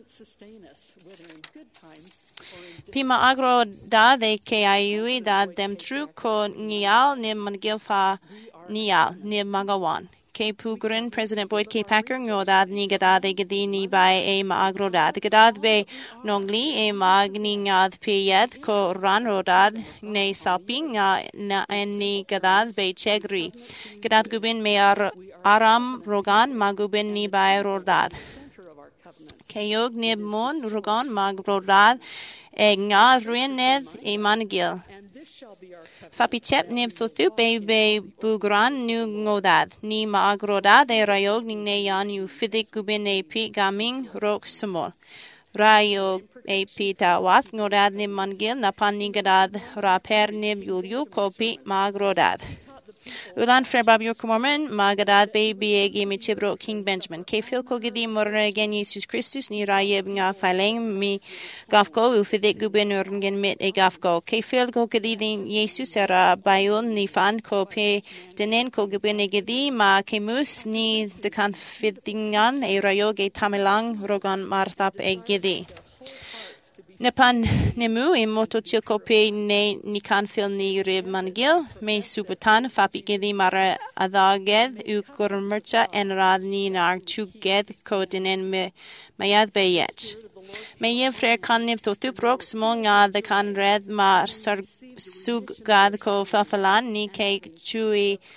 Pima agro da de ke ayui da dem tru ko nial ni mangil fa nial ni magawan. Ke pugrin President Boyd K. Packer ngo da ni gada de gadi ni by e ma agro da. De gada be nongli e mag ni ngad pe yed ko ran rodad ne salping nga na en ni gada be chegri. Gada gubin me ar aram rogan magubin ni by rodad. Ke yog ni mon rogan mag rodad e nga ruined e mangil. Fapichep nib thothu be bugran nu ngodad ni maagrodad e rayog ning ne yan yu fidik gubin e pi gaming rok sumol. Rayog e pi tawat ngodad ni mangil na panigadad raper nib yul yul ko pi maagrodad. Ulan Fre Babur Kumorman magadad be biegi mi chibro King Benjamin. Ke fil ko gidi morna again Jesus Christus ni rayeb nga faleng mi gafko u fidik gubin urgen mit e gafko. Ke fil ko gidi din Jesus era bayon ni fan ko pe denen ko gubin e gidi ma kemus ni dekan fidingan e rayog e tamilang rogan marthap e gidi. Nepan nemu e moto chilkope ne nikan fil ni rib mangil me subutan fapi gedi mara adaged u kurmercha en rad ni nar chuged kodinen me mayad beyech. Me ye frer kan nib to thuprok smonga the kan red mar sug gad ko fafalan ni ke chui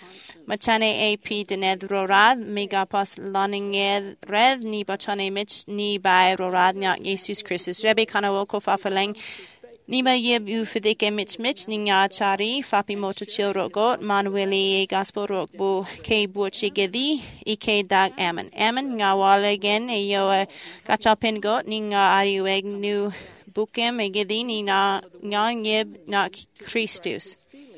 Machane A P dened rorad, megapos loninged red, ni bachane mich, ni by rorad, not Jesus Christus. Rebbe kanawoko fafaling. Nima yeb u fidike mich mich, ninga chari, fapi moto chil rogot, manueli gospel rokbo, ke buchi gedi, ike dag amen. Amen, nga wale again, e yo a gachapin got, ninga ariweg nu bukem, e gedi, ni na ngan yeb na Christus.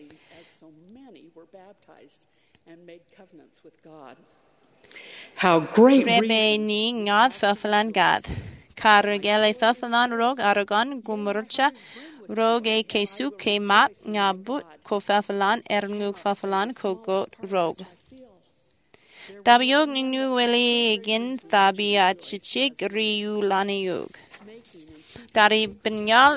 How great Rebe ni ngad fafalan gad. Kargele fafalan rog aragon gumurcha rog e kesu ke map ngabut ko fafalan erngug fafalan ko got rog. Tabiog ningu weli again tabi achichig riu laniyug. Dari binyal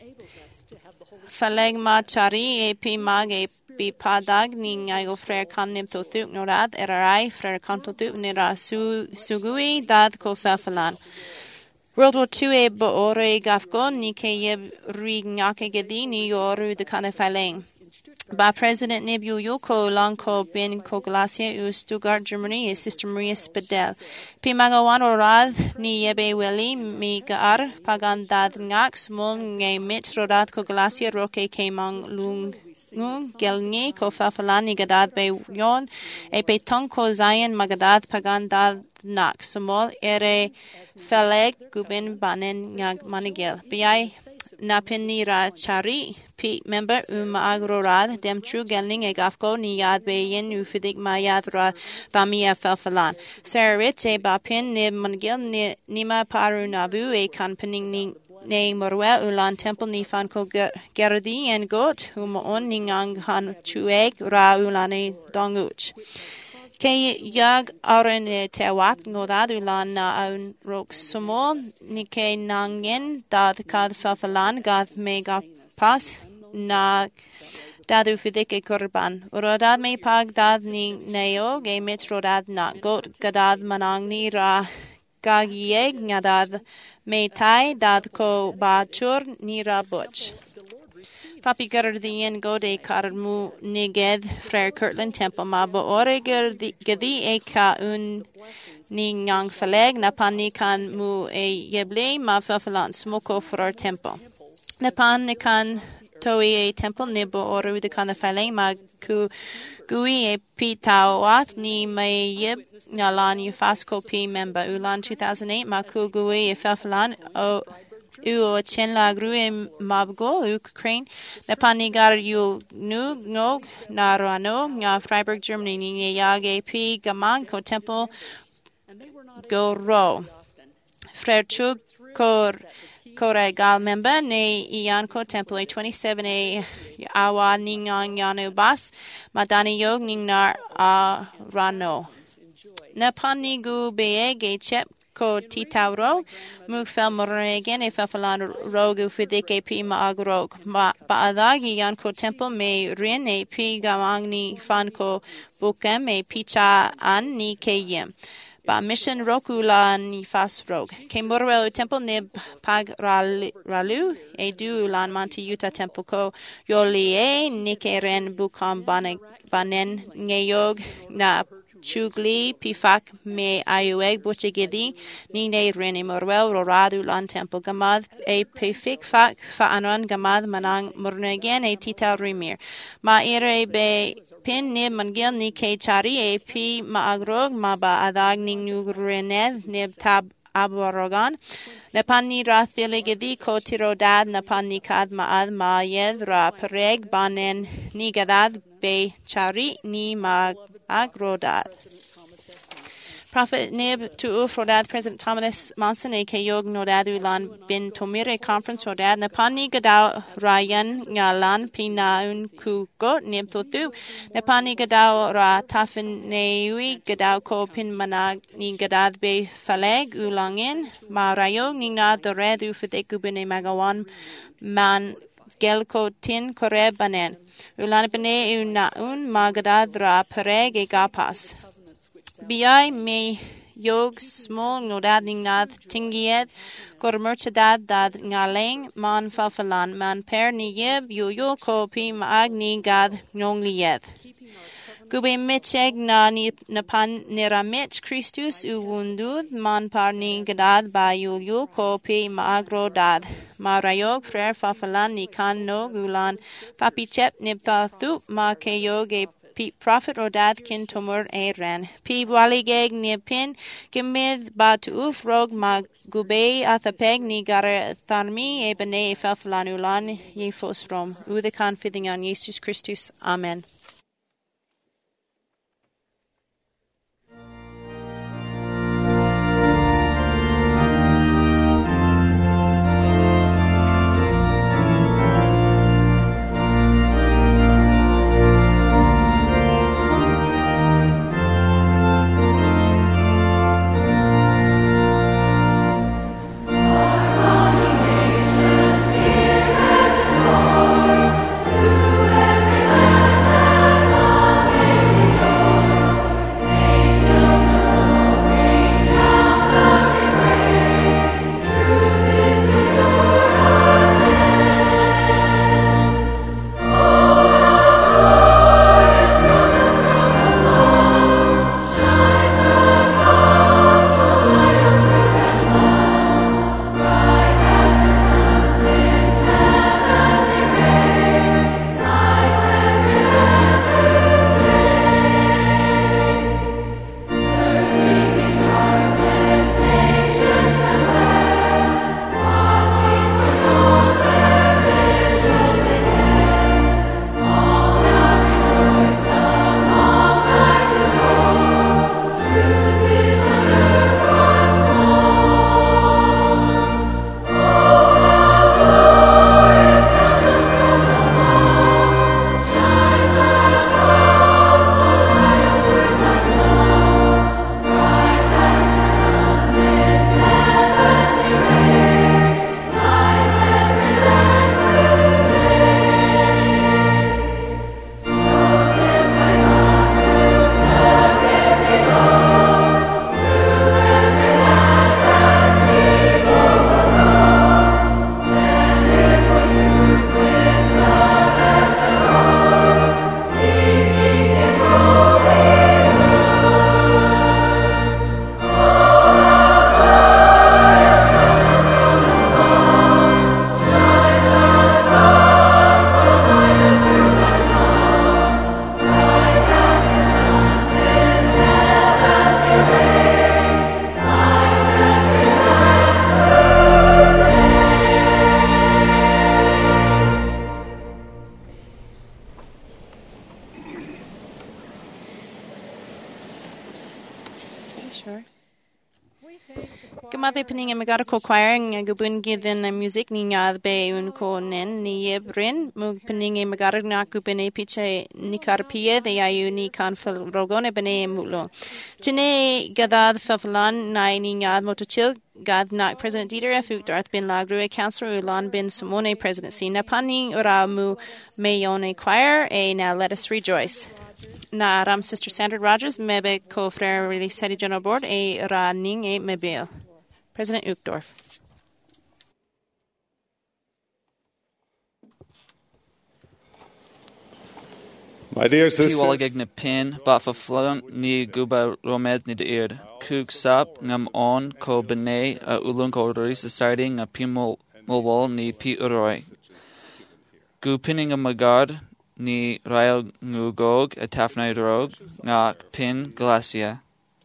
faleg ma chari e pi mag e pi padag ni ngayo frer kan nim to thuk norad erai frer kan to thuk nira su sugui dad ko fafalan. World War Two e bo ore gafgo ni ke yeb rig nyake gedi ni yoru de kana faleng. Ba President Nebu Yoko Lanko bin Koglasia u Stuttgart, Germany, is Sister Maria Spadel. Pimagawan orad ni yebe weli mi gar pagandad ngak smol nge mit rodad Koglasia roke ke mang lung ngung gelngi ko fafalani gadad be yon e pe tonko zayen magadad pagandad nak smol ere feleg gubin banen ngag manigel. Biai napinira chari P member um agrorad dem true gelning e gafko ni yad be yen u fidik ma yadra tamia felfalan serit e bapin ne mangel ne nima paru navu e kanpening ni ne morwe ulan temple ni fan ko gerdi en got um on ningang han chueg ra ulane donguch ke yag aren tewat ngodad ulan na un rok sumo ni ke nangen dad kad felfalan gath mega pas na dadu fidike kurban. Rodad me pag dad ni neo ge mit rodad na got gadad manang ni ra gagieg ngadad me tai dad ko bachur ni ra buch. Papi gardien gode karmu niged Frere Kirtland Temple ma bo ore gedi e ka un ni ngang faleg na pani kan mu e yeble ma fafalan smoko for our temple. Napan ne kan toi e temple nibo oru de kana faleng ma ku gui e pitawat ni mai yeb ngalan yfasko p member ulan two thousand eight ma ku gui e fafalan o u o chen la gru e mabgo Ukraine Napan gar yu nu nog narano nga Freiburg Germany ni yage p gaman ko temple go ro Frere Chug kor Kore gal member ne ianko temple twenty-seven a awa ningang yanu bas madani yog ningnar a rano. Napani gu beye ge chep ko titauro mug fel moregen e fafalan rogu fidike pi ma agrog ma baadagi yanko temple me rin e pi gamangni fanko bukem e picha an ni keyem. Ba mission roku la ni fas rog. Ke morwell temple nib pag ralu e du lan manti yuta temple ko yoli e nike ren bukam banen ngeyog na chugli pifak me ayueg buchigidi ni ne ren e morwell roradu lan temple gamad e pifik fak fa anon gamad manang murnegen e tita rimir. Ma ere be pin nib mangil ni ke chari e pi maagrog ma ba adag ning nugrened nib tab aborogan napan ni ra thiligedi ko tirodad napan ni kad maad ma yed ra pereg banen ni gadad be chari ni ma agrodad. Prophet Nib to Ufrodad President Thomas Monson a Kayog Nodadu Lan bin Tomire Conference Rodad Napani Gadao Ryan Ngalan Pinaun Kugot Nib Thotu Napani Gadao Ra Tafin Neui Gadao Ko Pin Manag Ni Gadad Be Faleg Ulangin Ma Rayog Nina the Red Ufidekubine Magawan Man Gelko Tin Kore Banen Ulan Bene Unaun Magadad Ra Pereg e Gapas. Bi me yog small nodad nad tingiet kor merchadad dad ngaleng man fafalan man per ni yeb yo yo ko pi mag ni gad nong liet. Gube mitcheg na ni napan niramich Christus uwundud man parni gadad ba yul yul ko pe maagro dad. Marayog frer fafalan ni kan no gulan fapichep nibta thup ma keyoge P prophet rodad kin tumur e ren. P waligeg ni pin gemid ba tuuf rog ma gube athapeg ni gara tharmi e bene e fafalan ulan ye fos rom. Udekan fithing on Jesus Christus. Amen. Sure. Gymad be pening am agad ko choir ng gubun gidin na music ni ngad be un ko nen ni yebrin mug pening am agad na gubun e piche ni karpie de ayu ni kanfel rogone bene mulo. Tine gadad faflan na ni ngad motochil gad nak President Dieter F. Darth bin Lagrue Councillor Ulan bin Simone presidency na pani ura mu mayone choir e now let us rejoice. Na ram Sister Sandra Rogers mebe co-frere Relief Society General Board e ra ning e mebel. President Uchtdorf. My dear sisters, Piwaligig na pin, bafa flon ni guba romed ni de eard. Kug sap ngam on ko bene a ulun ko Relief Society nga pimol molwol ni pi uroi. Gu pinning a magad ni rayo ngugog a tafnai drog nga pin glacia.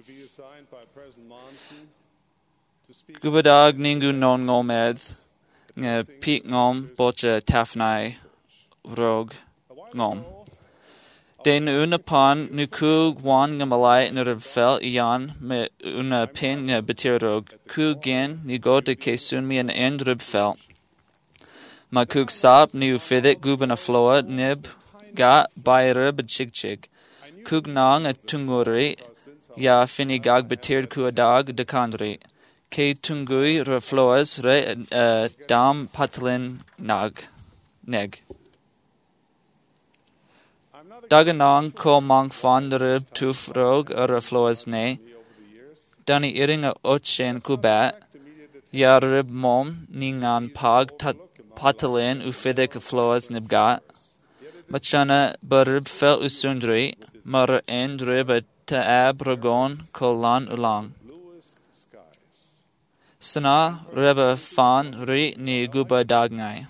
Gubadag ningu non ngomed nga pik ngom bocha tafnai rog ngom. Den una pan nuku wan nga malay na fel iyan me una pin nga betir rog. Ku gen ni go de kesun mi an end rib fel. Ma kug sap ni ufidit guban a floa nib ga bayra bid chig chig. Kug nang a tunguri ya fini gag betir ku adag de kandri. Ke tungui re floas re uh, dam patlin nag neg. Daganang ko mang fondrib tuf rog a re floas ne. Dani iring a ochen kubat. Ya rib mom ningan pag tat patlin ufidik floas nibgat. Machana barib fel usundri, mar en rib taab ragon kolan ulang. Sana rib fan ri ni guba dagnai.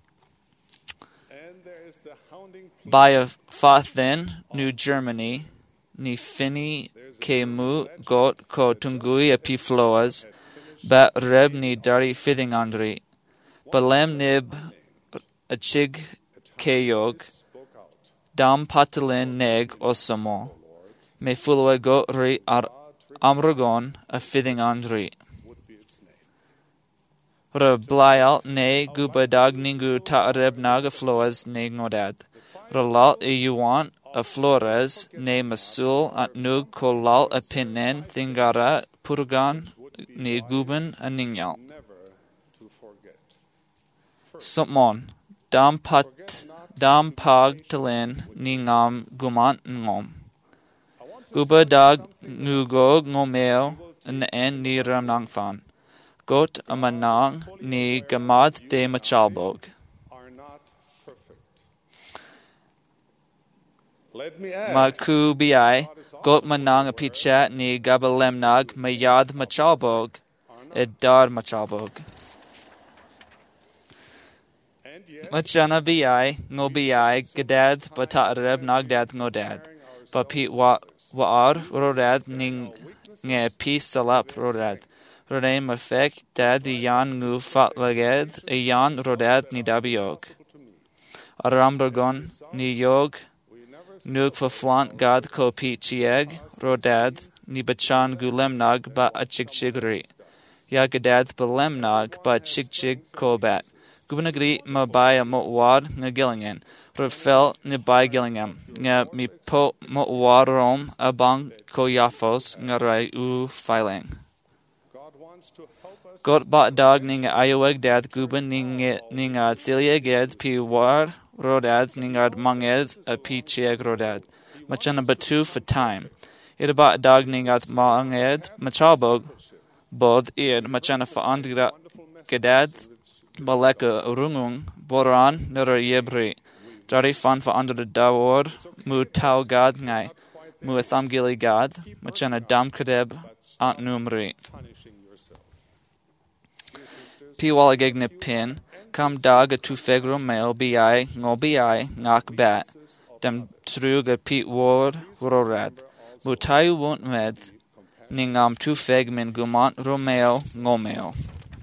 By a fath then, New Germany, ni fini ke mu got ko tungui a pi floas, ba reb ni dari fithing andri, balem nib a chig ke yog, dam patalin neg osamo, me fulwa go ri ar amragon a fithing andri. Ra blyal ne guba dag ningu ta reb naga floas ne ngodad. Ra lal e yuan a flores ne masul at nug ko lal a pinen thingara purgan ne guban a ningyal. Sumon dam pat dam pag talen ningam gumant ngom. Guba dag nugo ngomeo en ni ramnang fan. Got a manang ni gamad de machalbog. Maku bi got manang a pichat ni gabalemnag mayad machalbog edar machalbog. Machana bi ngo bi gadad batareb nagdad ngodad. Papit wa waar rodad ning nge pi salap rodad. Rodem afek dad yan ngu fatlaged a yan rodad ni dabiog. Arambragon ni yog nuk faflant gad ko pi chieg rodad ni bachan gulemnag ba a chigchigri. Yagadad balemnag ba chigchig ko bat. Gubnagri ma baya mo wad nga Gillingham. Rafel ni bay Gillingham. Nga mi po mo wadrom abang ko yafos nga rai u filing. God bat dag ning ayoweg dad guban ning ning a thilia ged pi war rodad ning ad manged a pi chieg rodad. Machana batu for time. Ida bat dag ning ad manged machalbog bod id machana fa andgra gedad baleka urungung boran nera yebri. Dari fan fa under the dawor mu tau gad ngai mu atham gili gad machana dam kadeb ant numri. Piwala gegne pin, kam dag a tu fegro mail bi ngo bi ngak bat, dem trug a pit word rorad. Mutayu won't med, ningam tu feg min gumant romeo ngomeo.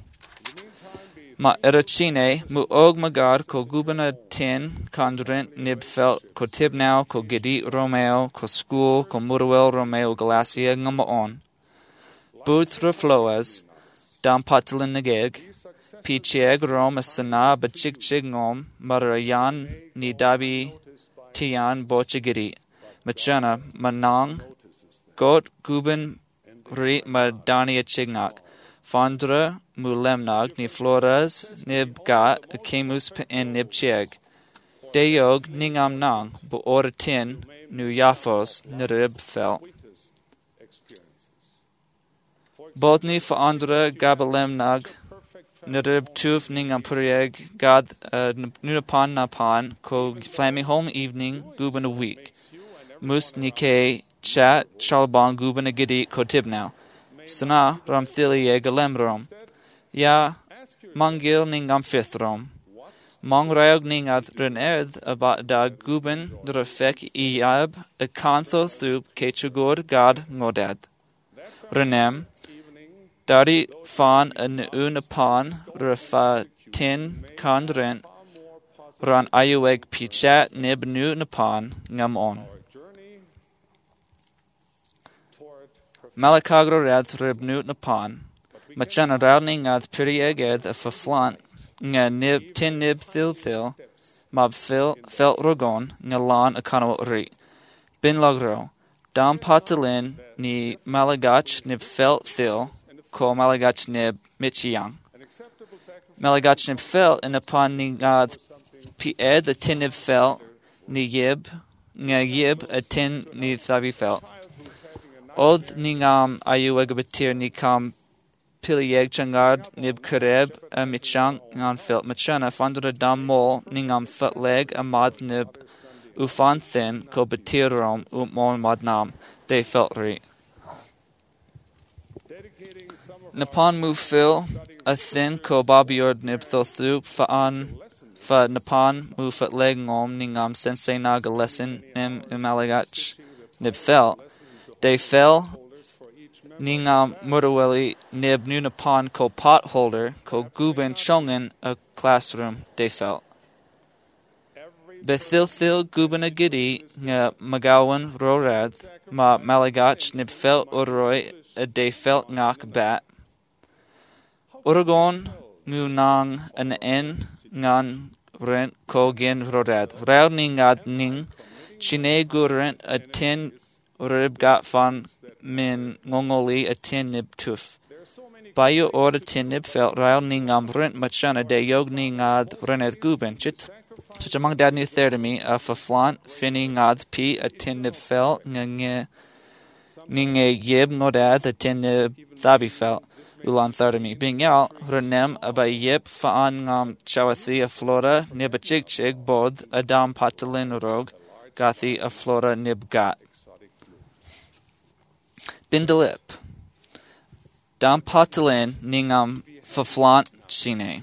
Ma erachine, mu og magar ko gubana tin, condrent nib felt, ko tibnau, ko gedi romeo, ko school, ko murwell romeo glacia ngamaon. Booth refloas, dam patlin nageg, Pichieg rom a sana bachig chigngom marayan ni dabi tian bochigiri. Machana manang got guben ri madania chignak. Fandra mulemnag ni flores nib gat a kemus in nib chieg. Deyog ningam nang bo oratin nu yafos nirib fel. Bodni fa andra gabalemnag Nirib tuf ningam purieg gad nunapan napan ko flaming home evening guban a week. Mus nike chat chalban guban a gidi ko tibnau. Sana ram thilie galemrom. Ya mangil ningam fithrom. Mong rayog ningad ren erd about da guban drafek iab a kantho thup kechugor gad ngodad. Renem Dari fan an unapan rafa tin kandrent ran ayueg pichat nib nu napan ngam on. Malakagro rath rib nu napan. Machana rowning ath pirieged a faflant nga nib tin nib thil thil mab fil felt rogon nga lan akano ri. Bin lagro. Dam patalin ni malagach nib felt thil. Ko malagach nib michiang. Malagach nib fel in upon ni gad pi ed a tin nib fel ni yib nga yib a tin ni thabi fel. Od ni ngam ayu agabatir ni kam pilieg changard nib kareb a michang ngan fel machana fandra dam mol ni ngam fet leg a mad nib ufan thin ko betirom umon madnam de feltri. Napon mu fil a thin ko babiord nibthothu fa'an fa napon mu fat leg ngom ningam sensei naga lesson nim umalagach nib fel. De fel ningam murderwelly nib nu napon ko potholder ko guben chongen a classroom de fel. Bethilthil gubana gidi nga magawan rorad ma malagach nib fel uroi a de fel ngak bat. Uragon ngu nang an en ngan rent ko gen rorad. Rao ningad ning chine gurent a tin rib gat fan min ngongoli a tin nib tuf. Bayo or a tin nib fel rao ningam rent machana de yog ningad reneth guben chit. Such among dad new thermi a faflant finny ngad p a tin nib fel nge ninge yib nodad a tin nib thabi fel. Ulan thermi being out renem aba yib faan ngam chawathi a flora nib a chig chig bod adam patalin rog gathi a flora nib gat. Bindalip dam patalin ningam faflant chine.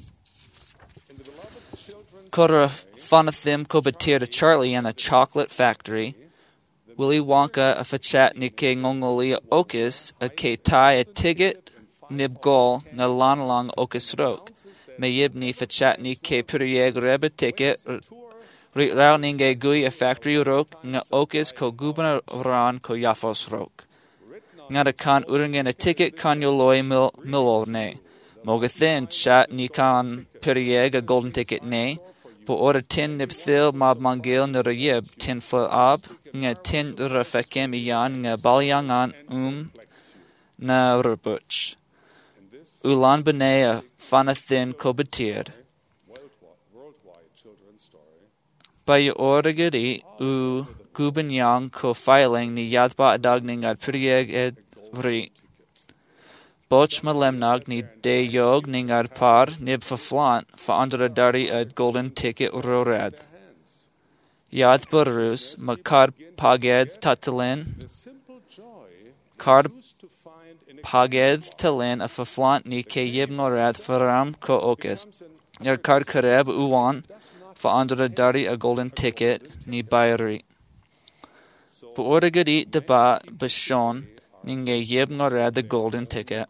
Kora Fonathim Kobatir to Charlie and the Chocolate Factory, Willy Wonka a Fachat Nike Ngongolia Okus, a Ketai a Tiget, Nibgol, Nalanalong Okus Rok, Mayibni Fachat Nike Purieg Reba Ticket, Rauninge Gui a Factory Rok, Nga Okus Ko Gubana Ran Ko Yafos Rok. Ngada Kan Uringen a Ticket Kanyoloi Milorne, Mogathin Chat Nikan Purieg a Golden Ticket Ne. Po order tin nibthil mab mangil nurayib tin ab nga tin rafakem iyan nga balyangan um na rubuch. Ulan benea fanathin kobatir. By order giri u gubenyang ko filing ni yadba adagning ad prieg ed vri. Boch malemnag ni de yog ningar par nib faflant fa under dari ad golden ticket rorad. Yad burus makar paged tatalin kar paged talin a faflant ni ke yib norad faram ko okis. Yar kar kareb uwan fa under dari a golden ticket ni bayri. Po oragadi deba bashon Ninge yib norad the golden ticket.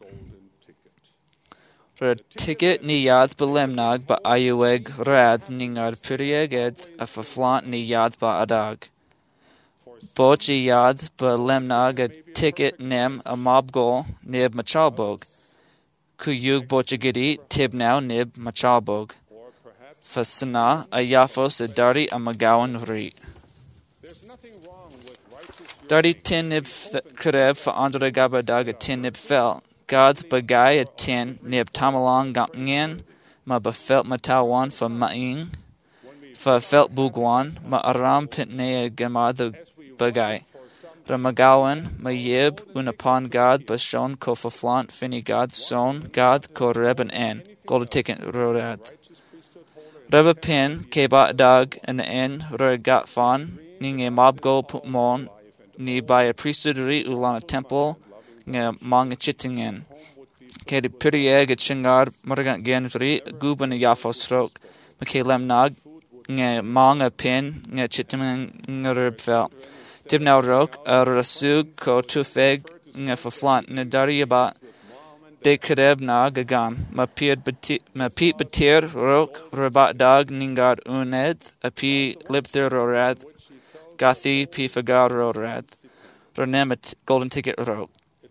Ra ticket ni yad belemnag ba ayueg rad ningad pirieged a faflant ni yad ba adag. Bochi yad belemnag a ticket nem a mobgol nib machalbog. Kuyug bochigidi tib now nib machalbog. Fasana a yafos a dari a magawan ri. Dari tin nib karev fa andre gabadag a tin nib fel. God bagay a tin nib tamalong gamngen ma befelt matawan fa maing fa felt bugwan ma aram pitne a gamad bagay. Ramagawan ma yib unapon God bashon ko faflant fini God son God ko reb an en gold ticket rodad. Reba pin keba dag an en regat fan ning a mobgo putmon ni by a priesthoodry ulana temple nga manga chittingen. Kedi pirieg a chingar margant genri guban a yafos rok. Makelem nag nga manga pin nga chittimen nga ribfel. Tibnau rok a rasug ko tufeg nga faflant na dariaba de kareb nag agam. Ma pied ma pit batir rok rabat dag ningad uned a pi lipthir rorad. Gathi pi fagar rorad. Renem a golden ticket rok.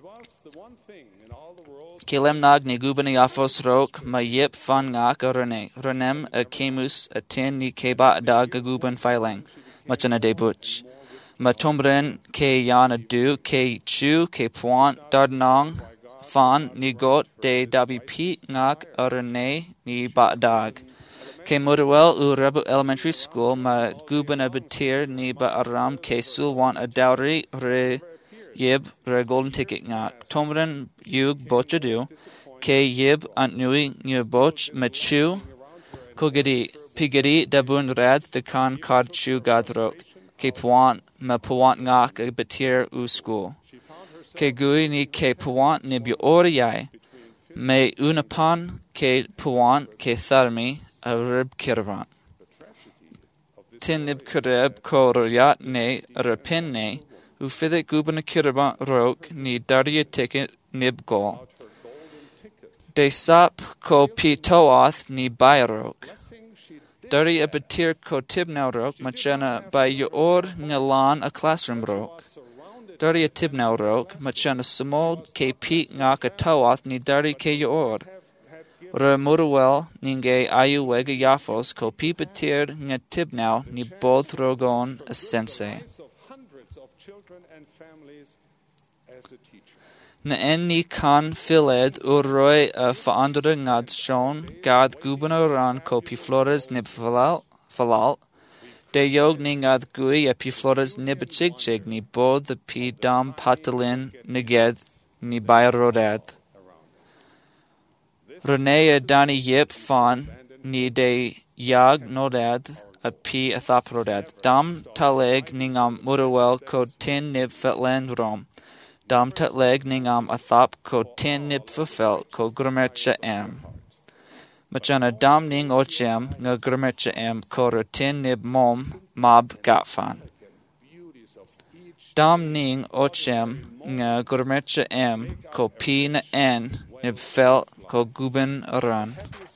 Kilem nag ni guban yafos rok ma yip fan ngak a rene. Renem a kemus a tin ni keba dag a guban filing. Machana de butch. Ma tombren ke yana du ke chu ke point dardnong fan ni got de dabi pi ngak a rene ni ba dag. Ke Motherwell u Rebel Elementary School ma guban a batir ni ba aram ke sulwan a dowry re yib re golden ticket ngak. Tomren yug bochadu ke yib ant nui nyu boch ma chu kogedi Pigiri dabun rad de kan card chu gadrok, ke puant ma puant ngak a betir u school. Ke gui ni ke puant ni bi oriai, me unapan ke puant ke tharmi a rib kirvan. Tin nib kureb ko royat ne rapin ne, u fidit guben kirvan rok ni darya ticket nib gol. De sap ko pi toath ni bayrok. Dari a betir ko tibnau rok machana by your ngalan a classroom rok. Dari a tibnau rok machana small ke pi ngak a toath ni dari ke your. Re muruel ninge ayu wega yafos ko pi betir nga tibnau ni both rogon a sensei. Na en ni kan filed uroi a faandere ngad shon gad gubernoran ko pi flores nib falal falal de yog ni ngad gui a pi flores nib chig chig ni bod the pi dam patalin neged ni bayrodad. Renea dani yip fan ni de yag nodad a pi athaprodad. Dam taleg ningam muruel ko tin nib fetland rom. Dam tatleg ningam athap ko tin nib fulfill ko gramercha em. Machana dam ning ochem nga gramercha em ko tin nib mom mab gatfan. Dam ning ochem nga gramercha em ko pi na en nib fel ko guben aran.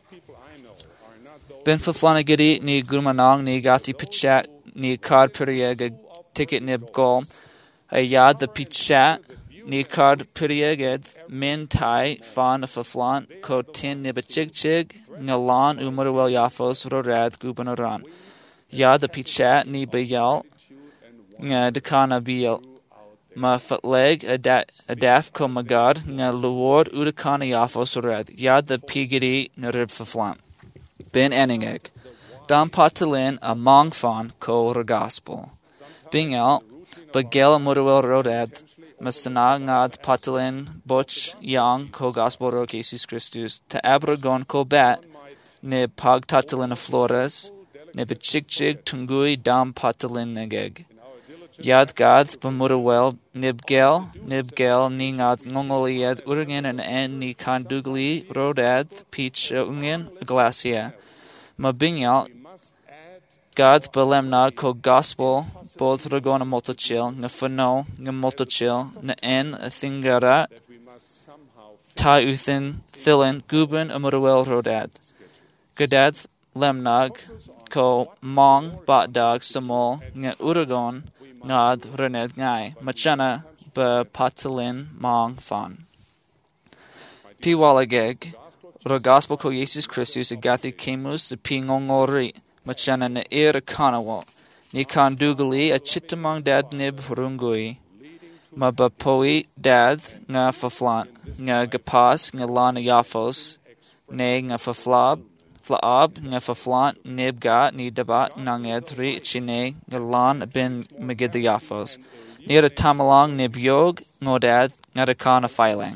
Ben fulflanagidi ni gumanang ni gati pichat ni card periega ticket nib gol. A yad the pichat ni card perieged min tai fan of a flant ko tin nib chig chig ngalan umurwel yafos rorad gubernoran. Yad the pichat ni bayal nga dekana biel. Ma fatleg a daf ko magad nga luward udakana yafos rorad. Yad the pigiri na rib flant. Ben eningeg. Dam patalin a mong fan ko regaspel. Bingel bagel murwel rodad. Masana ngad patalin boch yang ko gospel ro Jesus Christus ta abragon ko bat ne pag tatalin a flores ne bechig chig tungui dam patalin negeg. Yad gad bamurwel nibgel nibgel ni ngad ngongolied urgen and en ni kandugli rodad peach ungen glacia. Mabinyal God belemna ko gospel both ragona multochil na fano nga multochil na en thingara ta uthin thilin guben amurwel rodad. Gadad lemnag ko mong batdag samol nga uragon ngad rened ngai machana be patalin mong fan. Piwalageg ro gospel ko Jesus Christus agathi kemus pingongori machana na ir kanawo ni kandugali a chitamang dad nib rungui mabapoi dad nga faflant nga gapas nga lana yafos ne nga faflab flaab nga faflant nib gat ni dabat nangedri chine nga lan bin magid yafos near a tamalang nib yog ngodad nga da kana filing.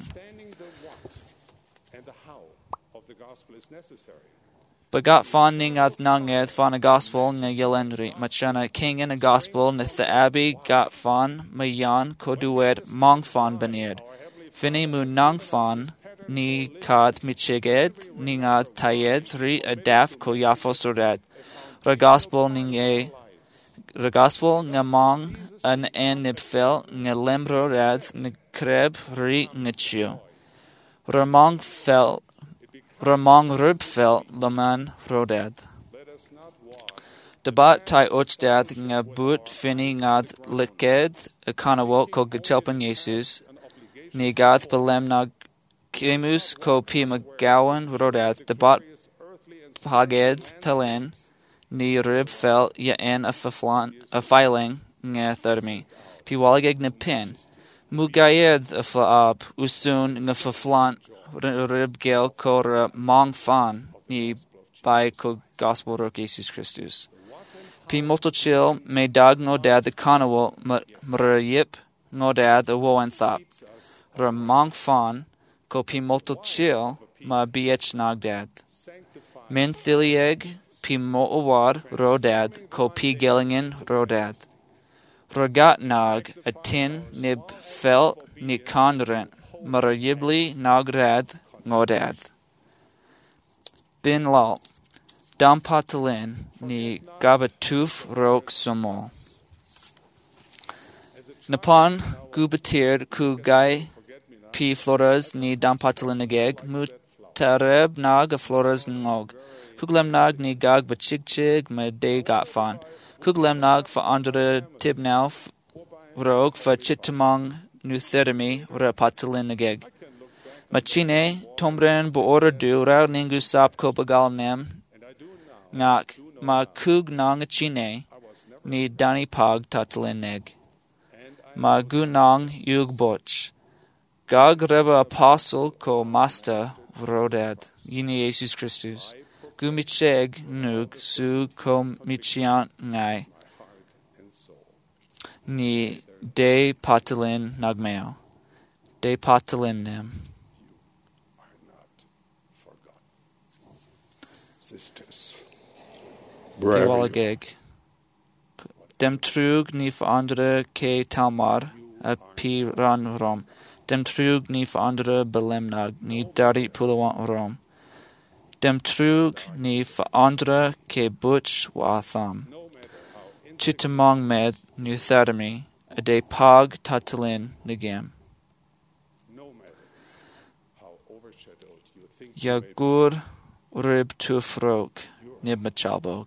Bagat fan ning at nanged fan a gospel nga yelendri machana king in a gospel na the abbey gat fan mayan kodued mong fan bened fini mu nang fan ni kad michiged ni nga tayed three a daf ko yafos rodat ra gospel ning a ra gospel nga mong an en nibfel nga lembro rad nga kreb ri nga chiu ra mong fel Ramong rubfel laman rodad. Debat tai ochdad nga but fini ngad liked a kanawo ko gachelpan Jesus ni gath belemna kemus ko pi magawan rodad. Debat paged talen ni ribfel ya en a faflan a filing nga thermi. Pi waligeg na pin. Mugayed a faab usun nga faflan ribgel kor mong fan ni by ko gospel ro Jesus Christus. Pi multochil me dag no dad the kanawo mrayip no dad the wo and thop. Ra mong fan ko pi multochil ma bh nagdad. Min thilieg P mo'awad rodad ko P gelingen rodad. Ragat nag a tin nib fel ni conrent marayibli nagrad ngodad. Bin lal dam patalin ni gabatuf rok sumo. Napon gubatir ku gai P flores ni dam patalin ageg mutareb nag a flores ngog. Kuglem nag ni gag bachigchig me de gatfan. Kuglem nag fa andre tibnauf rog fa chitamong nuthermi ra patalin ageg. Machine tombren bo order du ra ningu sap ko bagalnem ngak ma kug nang chine ni dani pag tatalin neg. Ma gunang yug boch. Gag reba apostle ko master rodad. Yini Jesus Christus. Gumicheg nug su kom michiant ngai ni de patalin nagmeo de patalin nem Sisters, Walageg dem trug ni för andra ke talmar a pi ran rom dem trug ni för andra belemnag ni dari pulawan rom dem trug ni för andra ke butch wa tham. Chitamong med nu thermi a de pag tatalin negem. Yagur rib tufrok nib machalbog.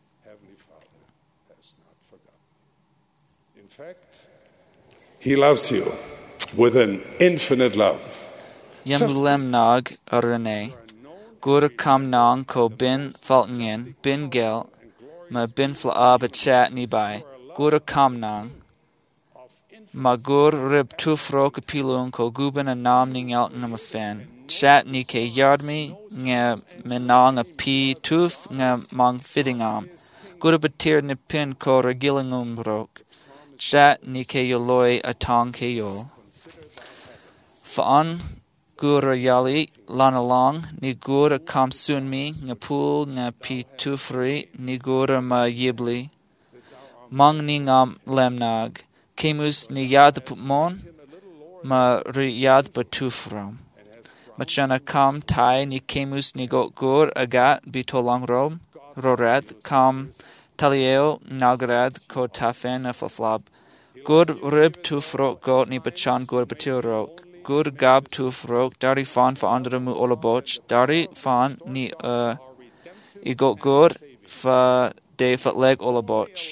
in fact, He loves you with an infinite love. Yamulem nag arene. Gur kam nang ko bin faltingen bin gel ma bin flaab a chat ni by. Gur kam nang. Ma gur rib tufro kapilung ko guben a nam ning out nam a fan. Chat ni ke yard me nga menang a pi tuf nga mang fitting am. Gur batir ni pin ko regilingum brok. Chat ni ke yoloi a tong ke yo. Fa'an Gura yali lana long ni gura kam sunmi nga pool nga pi tufri ni gura ma yibli mang ni ngam lemnag kemus ni yad putmon ma ri yad patufram machana kam tai ni kemus ni got gur agat bitolang rom rorat kam talieo nagrad ko tafen aflab gur rib tufro got ni bachan gur batirok Gur gab tuf rok dari fan fa andre mu olaboch dari fan ni uh I got gur fa de fa leg olaboch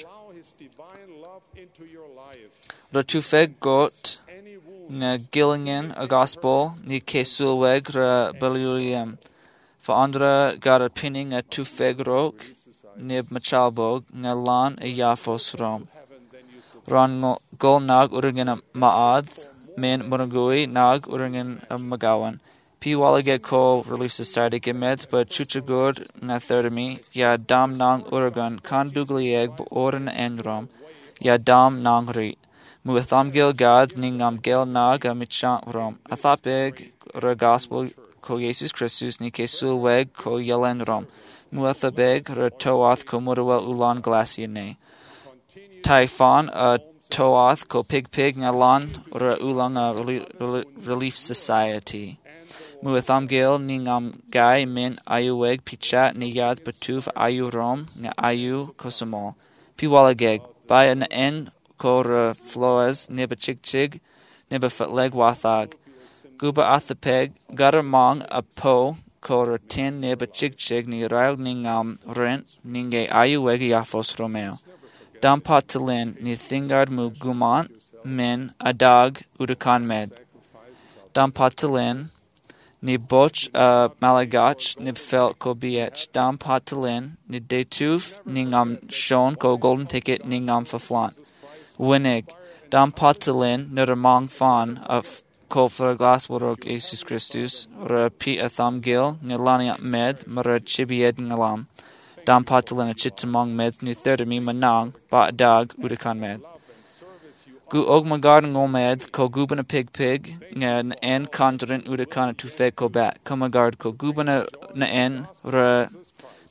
Ra tufeg got nga gillingen a gospel ni kesulweg ra belulium fa andre got a pinning a tufeg rok nib machalbog nga lan a yafos rom ran gol nag urgen maad Min Murangui Nag Uringen Magawan. P Walage Ko Relief Society Gemet but Chuchagur Nathermi Ya Dam Nang Uragan Kan Duglieg Oren Enrom Ya Dam Nang Ri Muatham Gil Gad Ningam Gel Nag Amichan Rom Athapeg Ra Gospel Ko Jesus Christus Ni Kesul Weg Ko Yelen Rom Muathabeg Ra Toath Ko Murawa Ulan Glaciane Taifan a Toath ko pig pig ngalan ura ulang a relief society. Muatham gil ningam gai min ayuweg pichat ni yad patuf ayu rom nga ayu kosamo. Piwalageg by an en ko ra floes niba chig chig niba fatleg wathag. Guba athapeg gara mong a po ko ra tin niba chig chig ni raug ningam rent ninge ayuweg yafos romeo. Dam patalin ni thingard mu gumant min adag udakan med. Dam patalin ni boch uh, malagach ni felt ko biech. Dam patalin ni detuf ni ngam shon ko golden ticket ni ngam faflant. Winig. Dam patalin ni ramang fan of ko for glass water Jesus Christus. Ra pi atham gil ni laniat med mara chibied ngalam. Dam patalina chitamong med nu thermi manang ba dag udakan med. Gu ogmagard ngol med ko gubana pig pig nga en conjurin udakan tufeg ko bat. Komagard ko gubana na en ra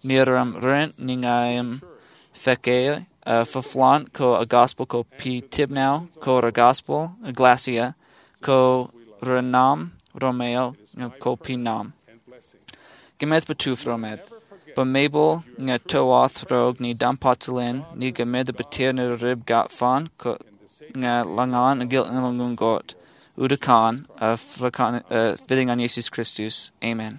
Niram rent ningayam feke faflant ko a gospel ko p tibnau ko a gospel a glacia ko renam romeo ko pinam. Gemet betuf romet. Ba Mabel nga toath rog ni dampatlin ni gemed betir ni rib gat fan ko nga langan agil ngalungun got udakan of fitting on Jesus Christus. Amen.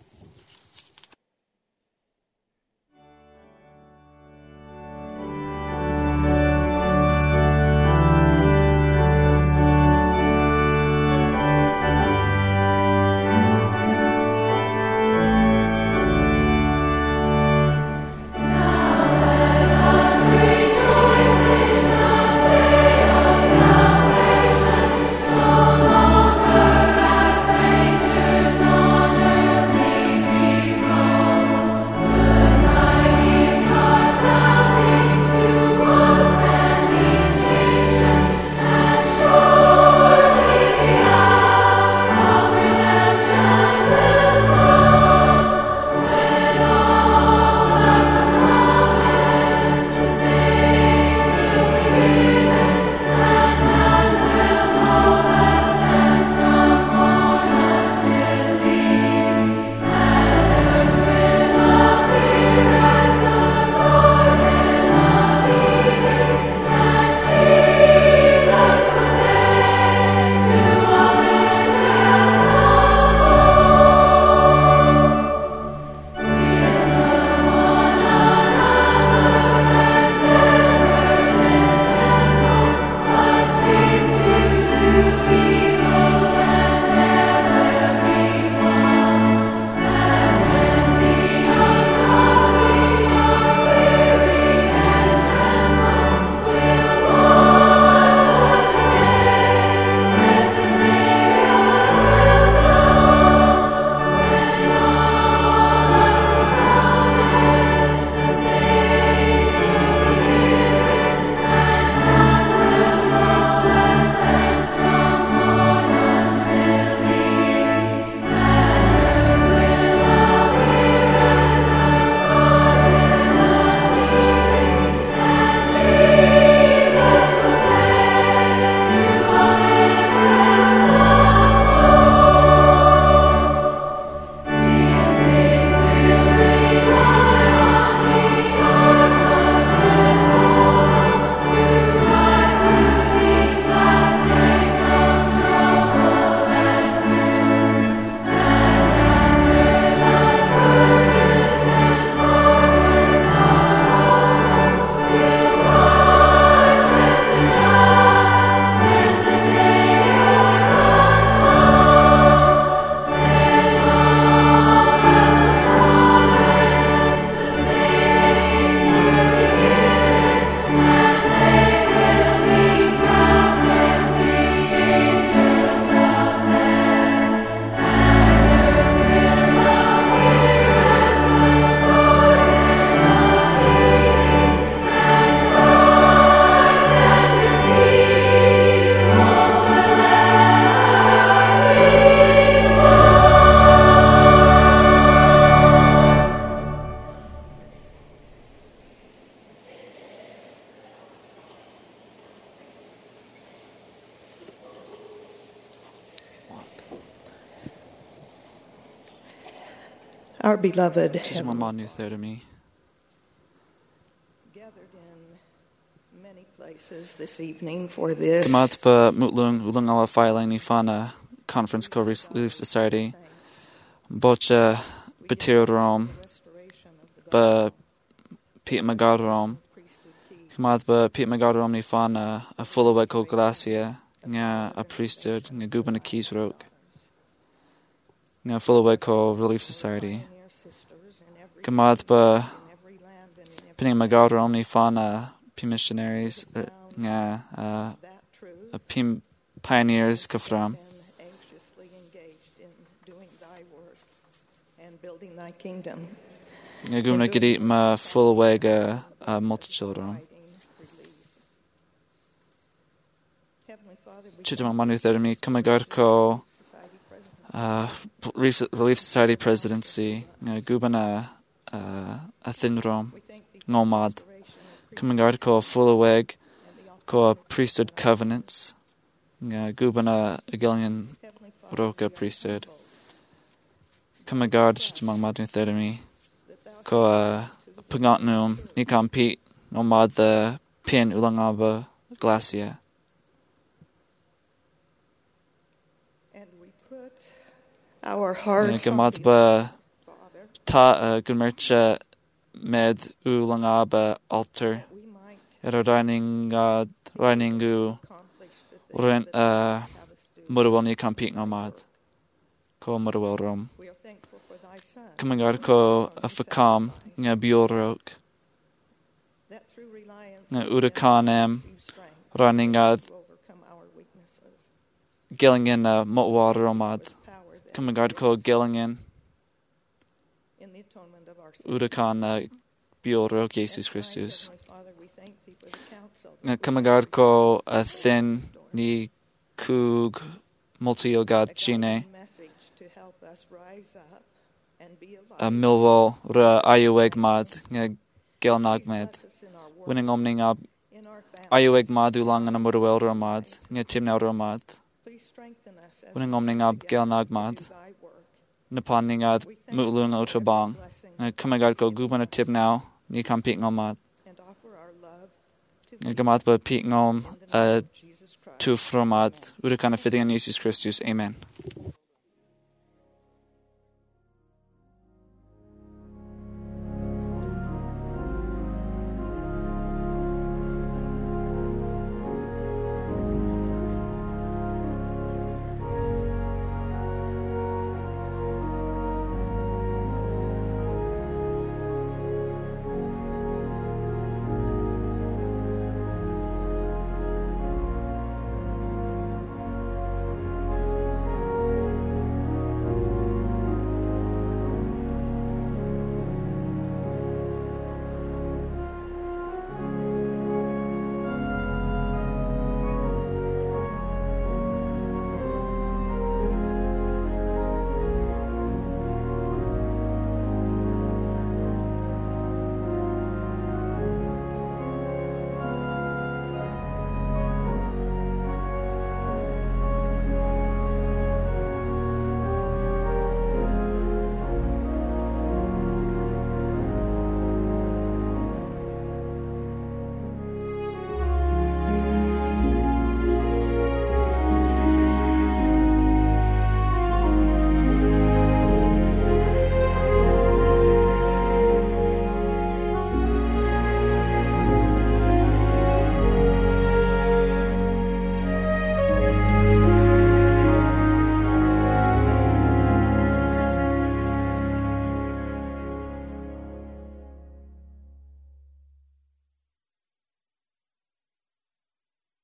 Our beloved Tis mamma nu third me. gathered in many places this evening for this Gemath ba mutlung ulung ala filing ni fana conference co Relief Society. Bocha betir Rome. Ba Pete Magad Rome. Gemath ba Pete Magad Rome ni fana a full of co glacia nga a priesthood nga guban a keys roke. Nga full of co Relief Society. Gemath ba Pinning Magad Rome ni fana P missionaries nga uh, a P pioneers kafram. anxiously engaged in doing thy work and building thy kingdom. Nga gumna gidi ma full wega uh, multitude. Heavenly Father, we Chitama manu thermi kamagad ko uh, Relief Society presidency nga gubana uh, a thin rom, ngomad. Cumangard ko fulaweg, ko priesthood covenants, nga gubana a gillian roka priesthood. Cumangard shitmang madnu therami, ko uh, pagantnum, nikam pete, ngomad the pin ulangaba glacia. And we put our hearts Gamad ba ta gulmercha med ulangaba altar. Ero dining God, running u rent uh murwell ni compete ngomad. Ko murwell rom. Coming out ko a fakam nga biorok. Nga urakanem running God Gillingen uh motwar romad. Coming out ko Gillingen Urakan uh biorok Jesus Christus. Kamagard ko a thin ni kug multi-ogad chine a milwal ra ayueg mad nga gelnag med winning omning ab ayueg mad ulang na murwel ramad nga timnaw ramad winning omning ab gelnag mad napaning ad mutlung otobang nga kamagard ko guban a timnaw ni kampit ngomad Gamat ba pit ngom uh, tu fromad urakan a fiddian Jesus Christus. Amen.